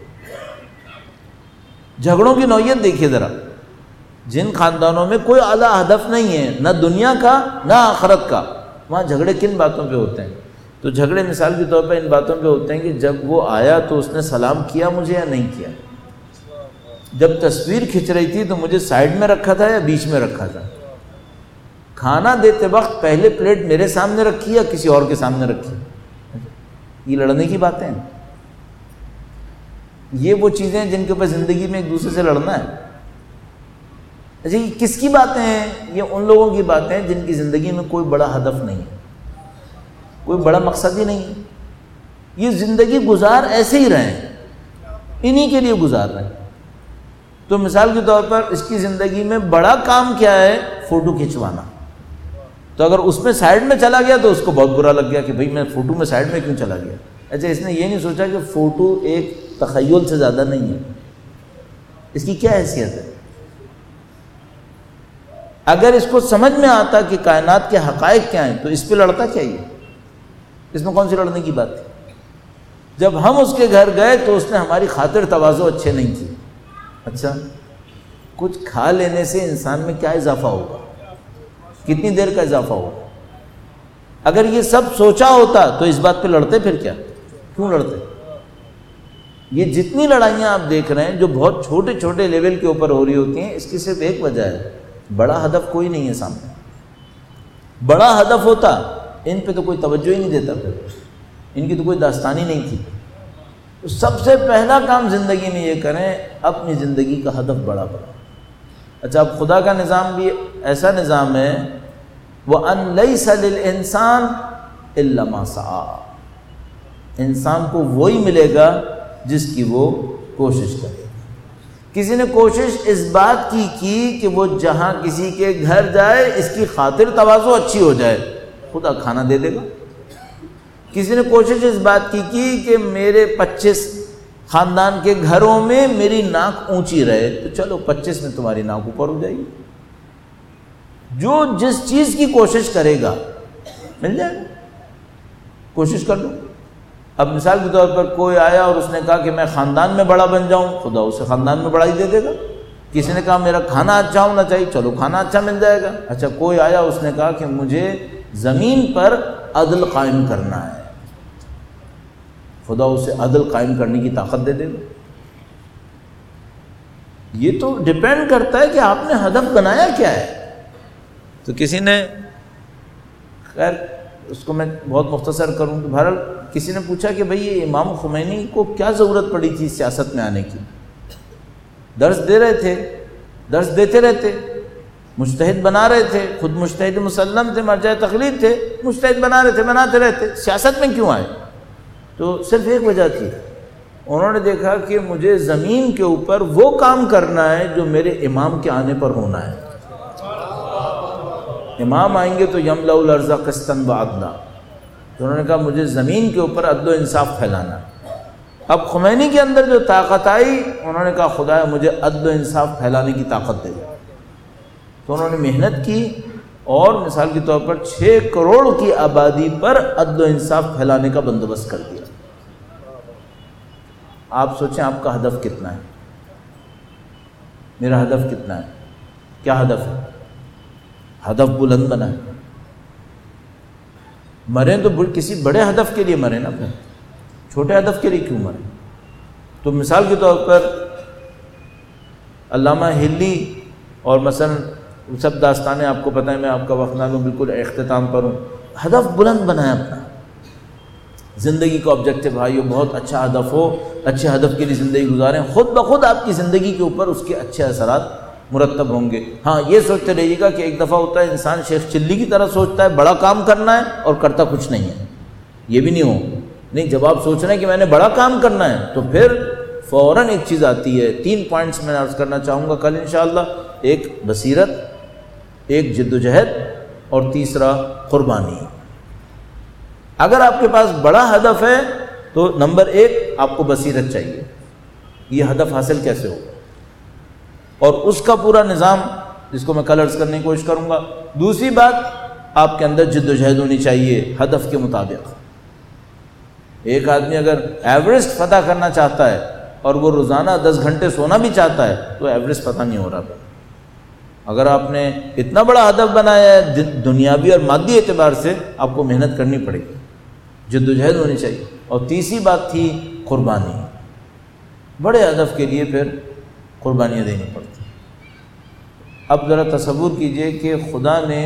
جھگڑوں کی نوعیت دیکھیے ذرا. جن خاندانوں میں کوئی اعلیٰ ہدف نہیں ہے، نہ دنیا کا نہ آخرت کا، وہاں جھگڑے کن باتوں پہ ہوتے ہیں؟ تو جھگڑے مثال کے طور پر ان باتوں پہ ہوتے ہیں کہ جب وہ آیا تو اس نے سلام کیا مجھے یا نہیں کیا، جب تصویر کھنچ رہی تھی تو مجھے سائڈ میں رکھا تھا یا بیچ میں رکھا تھا، کھانا دیتے وقت پہلے پلیٹ میرے سامنے رکھی یا کسی اور کے سامنے رکھی. یہ لڑنے کی باتیں ہیں. یہ وہ چیزیں ہیں جن کے اوپر زندگی میں ایک دوسرے سے لڑنا ہے. اچھا یہ کس کی باتیں ہیں؟ یہ ان لوگوں کی باتیں ہیں جن کی زندگی میں کوئی بڑا ہدف نہیں ہے، کوئی بڑا مقصد ہی نہیں ہے. یہ زندگی گزار ایسے ہی رہے ہیں، انہی کے لیے گزار رہے ہیں. تو مثال کے طور پر اس کی زندگی میں بڑا کام کیا ہے؟ فوٹو کھنچوانا. تو اگر اس میں سائڈ میں چلا گیا تو اس کو بہت برا لگ گیا کہ بھئی میں فوٹو میں سائڈ میں کیوں چلا گیا. اچھا اس نے یہ نہیں سوچا کہ فوٹو ایک تخیل سے زیادہ نہیں ہے، اس کی کیا حیثیت ہے. اگر اس کو سمجھ میں آتا کہ کائنات کے حقائق کیا ہیں تو اس پہ لڑتا کیا یہ؟ اس میں کون سی لڑنے کی بات تھی؟ جب ہم اس کے گھر گئے تو اس نے ہماری خاطر تواضع اچھے نہیں کی. اچھا کچھ کھا لینے سے انسان میں کیا اضافہ ہوگا؟ کتنی دیر کا اضافہ ہوگا؟ اگر یہ سب سوچا ہوتا تو اس بات پہ لڑتے پھر کیا؟ کیوں لڑتے؟ یہ جتنی لڑائیاں آپ دیکھ رہے ہیں جو بہت چھوٹے چھوٹے لیول کے اوپر ہو رہی ہوتی ہیں، اس کی صرف ایک وجہ ہے، بڑا ہدف کوئی نہیں ہے سامنے. بڑا ہدف ہوتا ان پہ تو کوئی توجہ ہی نہیں دیتا، پھر ان کی تو کوئی داستان ہی نہیں تھی. تو سب سے پہلا کام زندگی میں یہ کریں اپنی زندگی کا ہدف بڑا بڑا. اچھا اب خدا کا نظام بھی ایسا نظام ہے وَأَن لَيْسَ لِلْإِنسَانِ إِلَّا مَا سَعَى. انسان کو وہی ملے گا جس کی وہ کوشش کرے. کسی نے کوشش اس بات کی کہ وہ جہاں کسی کے گھر جائے اس کی خاطر تواضع اچھی ہو جائے، خدا کھانا دے دے گا. کسی نے کوشش اس بات کی کہ میرے 25 خاندان کے گھروں میں میری ناک اونچی رہے، تو چلو 25 میں تمہاری ناک اوپر ہو جائے گی. جو جس چیز کی کوشش کرے گا مل جائے گا. کوشش کر لو. اب مثال کے طور پر کوئی آیا اور اس نے کہا کہ میں خاندان میں بڑا بن جاؤں، خدا اسے خاندان میں بڑا ہی دے دے گا. کسی نے کہا میرا کھانا اچھا ہونا چاہیے، چلو کھانا اچھا مل جائے گا. اچھا کوئی آیا اس نے کہا کہ مجھے زمین پر عدل قائم کرنا ہے، خدا اسے عدل قائم کرنے کی طاقت دے دے گا۔ یہ تو ڈیپینڈ کرتا ہے کہ آپ نے ہدف بنایا کیا ہے۔ تو کسی نے، خیر اس کو میں بہت مختصر کروں کہ بہرحال کسی نے پوچھا کہ بھئی یہ امام خمینی کو کیا ضرورت پڑی تھی سیاست میں آنے کی؟ درس دے رہے تھے، درس دیتے رہتے، مجتہد بنا رہے تھے، خود مجتہد مسلم تھے، مرجع تقلید تھے، مجتہد بنا رہے تھے، بناتے رہتے، سیاست میں کیوں آئے؟ تو صرف ایک وجہ تھی، انہوں نے دیکھا کہ مجھے زمین کے اوپر وہ کام کرنا ہے جو میرے امام کے آنے پر ہونا ہے۔ امام آئیں گے تو یملأ الارض قسطا وعدلا، تو انہوں نے کہا مجھے زمین کے اوپر عدل و انصاف پھیلانا ہے۔ اب خمینی کے اندر جو طاقت آئی، انہوں نے کہا خدایا مجھے عدل و انصاف پھیلانے کی طاقت دے دے۔ تو انہوں نے محنت کی اور مثال کے طور پر 6 کروڑ کی آبادی پر عدل و انصاف پھیلانے کا بندوبست کر دیا۔ آپ سوچیں آپ کا ہدف کتنا ہے، میرا ہدف کتنا ہے، کیا ہدف ہے؟ ہدف بلند بنا ہے، مریں تو کسی بڑے ہدف کے لیے مریں نا، پھر چھوٹے ہدف کے لیے کیوں مریں؟ تو مثال کے طور پر علامہ ہلی اور مثلا سب داستانیں آپ کو پتہ ہے، میں آپ کا وقت نہ لوں، بالکل اختتام پر ہوں، ہدف بلند بنائیں اپنا، زندگی کا آبجیکٹو بھائیو بہت اچھا ہدف ہو، اچھے ہدف کے لیے زندگی گزاریں، خود بخود آپ کی زندگی کے اوپر اس کے اچھے اثرات مرتب ہوں گے۔ ہاں یہ سوچتے رہیے گا کہ ایک دفعہ ہوتا ہے انسان شیخ چلی کی طرح سوچتا ہے بڑا کام کرنا ہے اور کرتا کچھ نہیں ہے، یہ بھی نہیں ہو، نہیں، جب آپ سوچ رہے ہیں کہ میں نے بڑا کام کرنا ہے تو پھر فوراً ایک چیز آتی ہے، 3 پوائنٹس میں عرض کرنا چاہوں گا کل انشاءاللہ، ایک بصیرت، ایک جد و جہد اور تیسرا قربانی۔ اگر آپ کے پاس بڑا ہدف ہے تو نمبر 1 آپ کو بصیرت چاہیے، یہ ہدف حاصل کیسے ہوگا، اور اس کا پورا نظام جس کو میں کل عرض کرنے کی کوشش کروں گا۔ دوسری بات، آپ کے اندر جد و جہد ہونی چاہیے ہدف کے مطابق۔ ایک آدمی اگر ایوریسٹ فتح کرنا چاہتا ہے اور وہ روزانہ 10 گھنٹے سونا بھی چاہتا ہے تو ایوریسٹ فتح نہیں ہو رہا۔ اگر آپ نے اتنا بڑا ہدف بنایا ہے دنیاوی اور مادی اعتبار سے، آپ کو محنت کرنی پڑے گی، جد و جہد ہونی چاہیے۔ اور تیسری بات تھی قربانی، بڑے ہدف کے لیے پھر قربانیاں دینی پڑتی۔ اب ذرا تصور کیجئے کہ خدا نے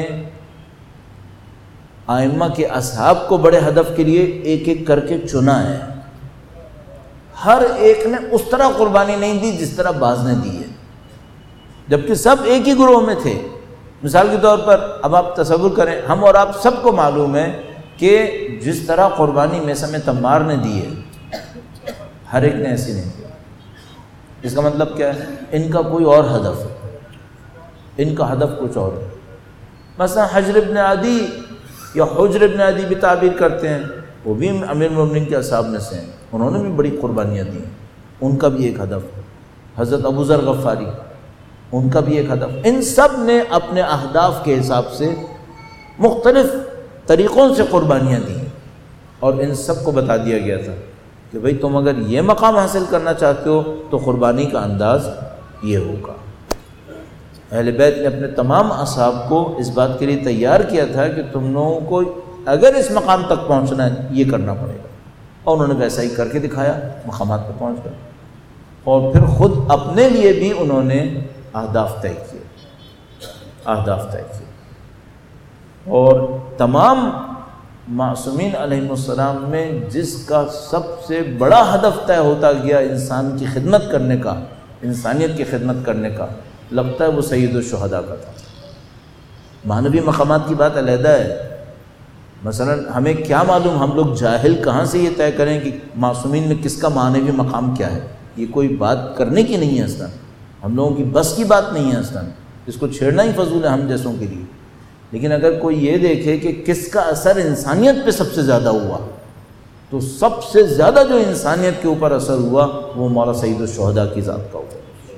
ائمہ کے اصحاب کو بڑے ہدف کے لیے ایک ایک کر کے چنا ہے، ہر ایک نے اس طرح قربانی نہیں دی جس طرح بعض نے دی ہے، جبکہ سب ایک ہی گروہ میں تھے۔ مثال کے طور پر اب آپ تصور کریں، ہم اور آپ سب کو معلوم ہے کہ جس طرح قربانی میثم تمار نے دی ہے، ہر ایک نے ایسی نہیں دی۔ اس کا مطلب کیا ہے؟ ان کا کوئی اور ہدف ہے، ان کا ہدف کچھ اور ہے۔ مثلا حجر ابن عدی یا حجر ابن عدی بھی تعبیر کرتے ہیں، وہ بھی امیر المومنین کے اصحاب میں سے ہیں، انہوں نے بھی بڑی قربانیاں دی ہیں، ان کا بھی ایک ہدف ہے۔ حضرت ابو ذر غفاری، ان کا بھی ایک ہدف۔ ان سب نے اپنے اہداف کے حساب سے مختلف طریقوں سے قربانیاں دی، اور ان سب کو بتا دیا گیا تھا کہ بھئی تم اگر یہ مقام حاصل کرنا چاہتے ہو تو قربانی کا انداز یہ ہوگا۔ اہل بیت نے اپنے تمام اصحاب کو اس بات کے لیے تیار کیا تھا کہ تم لوگوں کو اگر اس مقام تک پہنچنا ہے یہ کرنا پڑے گا، اور انہوں نے ویسا ہی کر کے دکھایا، مقامات پر پہنچ گئے، اور پھر خود اپنے لیے بھی انہوں نے اہداف طے کیے، اہداف طے کیے۔ اور تمام معصومین علیہ السلام میں جس کا سب سے بڑا ہدف طے ہوتا گیا انسان کی خدمت کرنے کا، انسانیت کی خدمت کرنے کا، لگتا ہے وہ سید الشہداء کا تھا۔ معنوی مقامات کی بات علیحدہ ہے، مثلا ہمیں کیا معلوم، ہم لوگ جاہل کہاں سے یہ طے کریں کہ معصومین میں کس کا معنوی مقام کیا ہے؟ یہ کوئی بات کرنے کی نہیں ہے اصلا، ہم لوگوں کی بس کی بات نہیں ہے اصلا، اس کو چھیڑنا ہی فضول ہے ہم جیسوں کے لیے۔ لیکن اگر کوئی یہ دیکھے کہ کس کا اثر انسانیت پہ سب سے زیادہ ہوا، تو سب سے زیادہ جو انسانیت کے اوپر اثر ہوا وہ مولا سید الشہداء کی ذات کا ہوا۔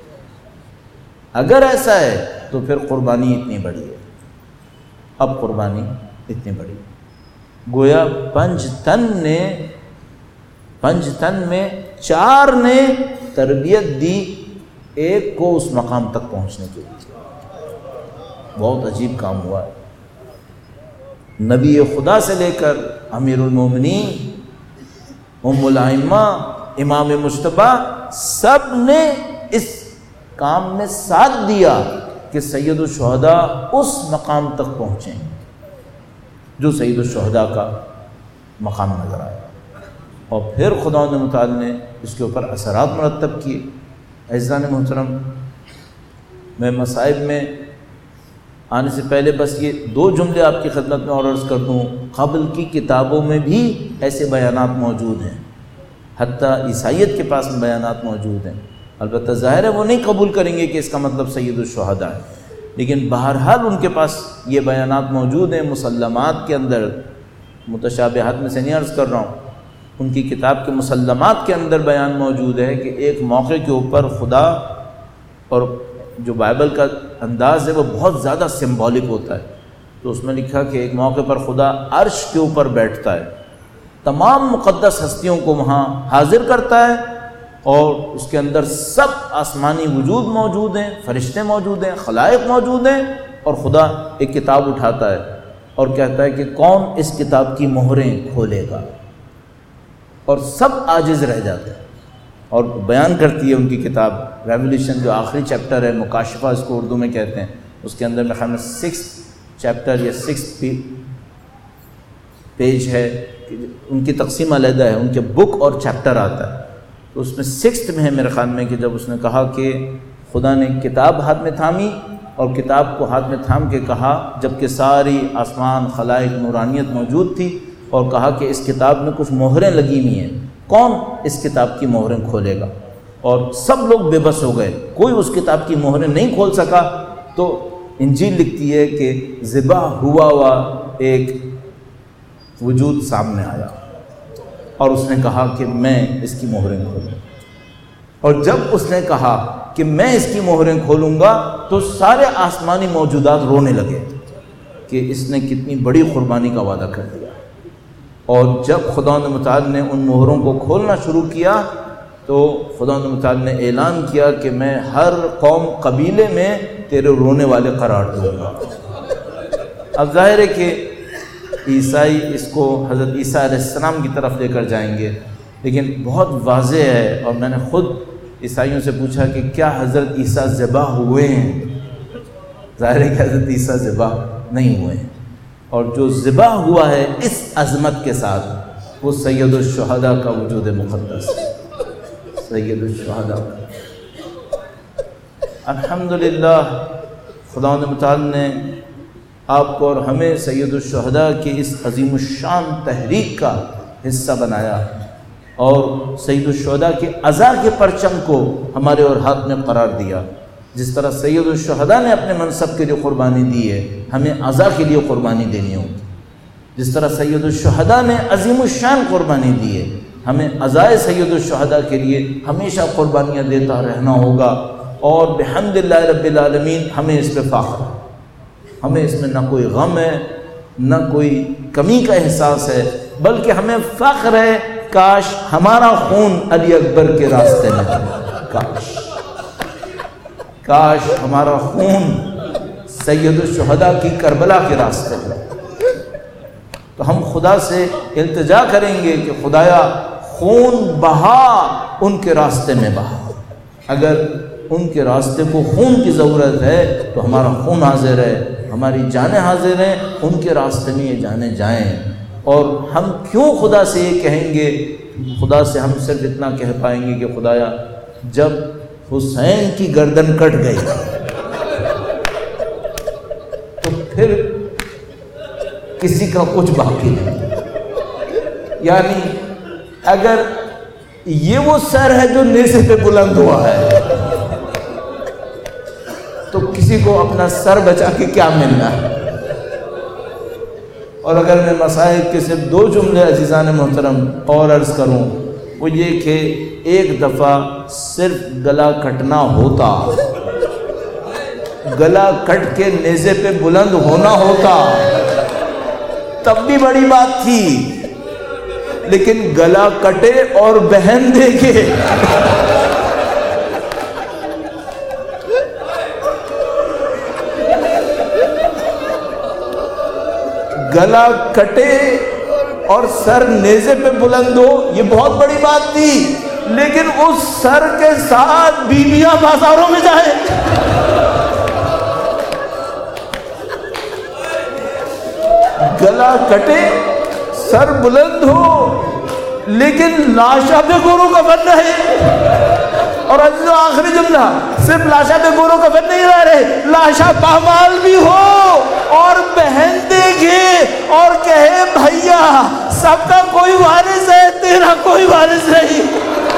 اگر ایسا ہے تو پھر قربانی اتنی بڑی ہے، اب قربانی اتنی بڑی ہے، گویا پنج تن میں 4 نے تربیت دی ایک کو اس مقام تک پہنچنے کے لیے۔ بہت عجیب کام ہوا ہے۔ نبی خدا سے لے کر امیر المومنین، ام الائمہ، امام مجتبی، سب نے اس کام میں ساتھ دیا کہ سید الشہداء اس مقام تک پہنچیں جو سید الشہداء کا مقام نظر آیا، اور پھر خداوند متعال نے اس کے اوپر اثرات مرتب کیے۔ عزیزان محترم، میں مصائب میں آنے سے پہلے بس یہ 2 جملے آپ کی خدمت میں اور عرض کر دوں۔ قبل کی کتابوں میں بھی ایسے بیانات موجود ہیں، حتیٰ عیسائیت کے پاس میں بیانات موجود ہیں، البتہ ظاہر ہے وہ نہیں قبول کریں گے کہ اس کا مطلب سید الشہداء ہے، لیکن بہرحال ان کے پاس یہ بیانات موجود ہیں۔ مسلمات کے اندر، متشابہات میں سے نہیں عرض کر رہا ہوں، ان کی کتاب کے مسلمات کے اندر بیان موجود ہے کہ ایک موقع کے اوپر خدا، اور جو بائبل کا انداز ہے وہ بہت زیادہ سمبولک ہوتا ہے، تو اس میں لکھا کہ ایک موقع پر خدا عرش کے اوپر بیٹھتا ہے، تمام مقدس ہستیوں کو وہاں حاضر کرتا ہے، اور اس کے اندر سب آسمانی وجود موجود ہیں، فرشتے موجود ہیں، خلائق موجود ہیں، اور خدا ایک کتاب اٹھاتا ہے اور کہتا ہے کہ کون اس کتاب کی مہریں کھولے گا، اور سب عاجز رہ جاتے ہیں۔ اور بیان کرتی ہے ان کی کتاب ریولیوشن، جو آخری چیپٹر ہے، مکاشفہ اس کو اردو میں کہتے ہیں، اس کے اندر میرے خیال میں 6 چیپٹر یا 6 پیج ہے، ان کی تقسیم علیحدہ ہے، ان کے بک اور چیپٹر آتا ہے، تو اس میں 6 میں ہے میرے خیال میں کہ جب اس نے کہا کہ خدا نے کتاب ہاتھ میں تھامی، اور کتاب کو ہاتھ میں تھام کے کہا، جبکہ ساری آسمان، خلائق، نورانیت موجود تھی، اور کہا کہ اس کتاب میں کچھ مہریں لگی ہوئی ہیں، کون اس کتاب کی مہریں کھولے گا؟ اور سب لوگ بے بس ہو گئے، کوئی اس کتاب کی مہریں نہیں کھول سکا۔ تو انجیل لکھتی ہے کہ ذبح ہوا ایک وجود سامنے آیا، اور اس نے کہا کہ میں اس کی مہریں کھولوں، اور جب اس نے کہا کہ میں اس کی مہریں کھولوں گا تو سارے آسمانی موجودات رونے لگے کہ اس نے کتنی بڑی قربانی کا وعدہ کر دیا۔ اور جب خداوند متعال نے ان مہروں کو کھولنا شروع کیا تو خداوند متعال نے اعلان کیا کہ میں ہر قوم قبیلے میں تیرے رونے والے قرار دوں گا۔ اب ظاہر ہے کہ عیسائی اس کو حضرت عیسیٰ علیہ السلام کی طرف لے کر جائیں گے، لیکن بہت واضح ہے، اور میں نے خود عیسائیوں سے پوچھا کہ کیا حضرت عیسیٰ ذبح ہوئے ہیں؟ ظاہر ہے کہ حضرت عیسیٰ ذبح نہیں ہوئے ہیں، اور جو ذبح ہوا ہے اس عظمت کے ساتھ وہ سید الشہداء کا وجود مقدس ہے، سید الشہداء۔ الحمدللہ خداوند متعال نے آپ کو اور ہمیں سید الشہداء کی اس عظیم الشان تحریک کا حصہ بنایا، اور سید الشہداء کے عزا کے پرچم کو ہمارے اور ہاتھ میں قرار دیا۔ جس طرح سید الشہداء نے اپنے منصب کے لیے قربانی دی ہے، ہمیں عزا کے لیے قربانی دینی ہوگی۔ جس طرح سید الشہداء نے عظیم الشان قربانی دی ہے، ہمیں عزائے سید الشہداء کے لیے ہمیشہ قربانیاں دیتا رہنا ہوگا، اور بحمدللہ رب العالمین ہمیں اس پہ فخر ہے، ہمیں اس میں نہ کوئی غم ہے، نہ کوئی کمی کا احساس ہے، بلکہ ہمیں فخر ہے کاش ہمارا خون علی اکبر کے راستے میں ہو، کاش ہمارا خون سید الشہداء کی کربلا کے راستے میں۔ تو ہم خدا سے التجا کریں گے کہ خدایا خون بہا ان کے راستے میں بہا، اگر ان کے راستے کو خون کی ضرورت ہے تو ہمارا خون حاضر ہے، ہماری جانیں حاضر ہیں، ان کے راستے میں یہ جانیں جائیں۔ اور ہم کیوں خدا سے یہ کہیں گے؟ خدا سے ہم صرف اتنا کہہ پائیں گے کہ خدایا جب حسین کی گردن کٹ گئی تو پھر کسی کا کچھ باقی نہیں، یعنی اگر یہ وہ سر ہے جو نیزے پہ بلند ہوا ہے تو کسی کو اپنا سر بچا کے کیا ملنا ہے؟ اور اگر میں مسائل کے صرف 2 جملے عزیزان محترم اور عرض کروں، وہ یہ کہ ایک دفعہ صرف گلا کٹنا ہوتا، گلا کٹ کے نیزے پہ بلند ہونا ہوتا تب بھی بڑی بات تھی، لیکن گلا کٹے اور بہن دیکھے گلا کٹے اور سر نیزے پہ بلند ہو، یہ بہت بڑی بات تھی، لیکن اس سر کے ساتھ بیویاں بازاروں میں جائیں۔ گلا کٹے، سر بلند ہو، لیکن لاشا پہ گورو کفن رہے۔ اور آخری جملہ، صرف لاشا پہ گورو کفن نہیں رہ رہے، لاشا پامال بھی ہو اور بہن دیکھے اور کہے بھیا سب کا کوئی وارث ہے، تیرا کوئی وارث نہیں۔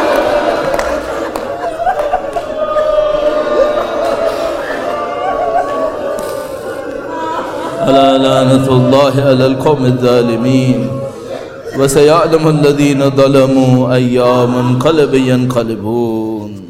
الا لعنۃ اللہ علی القوم الظالمین وسيعلم الذين ظلموا أيّ منقلب ينقلبون۔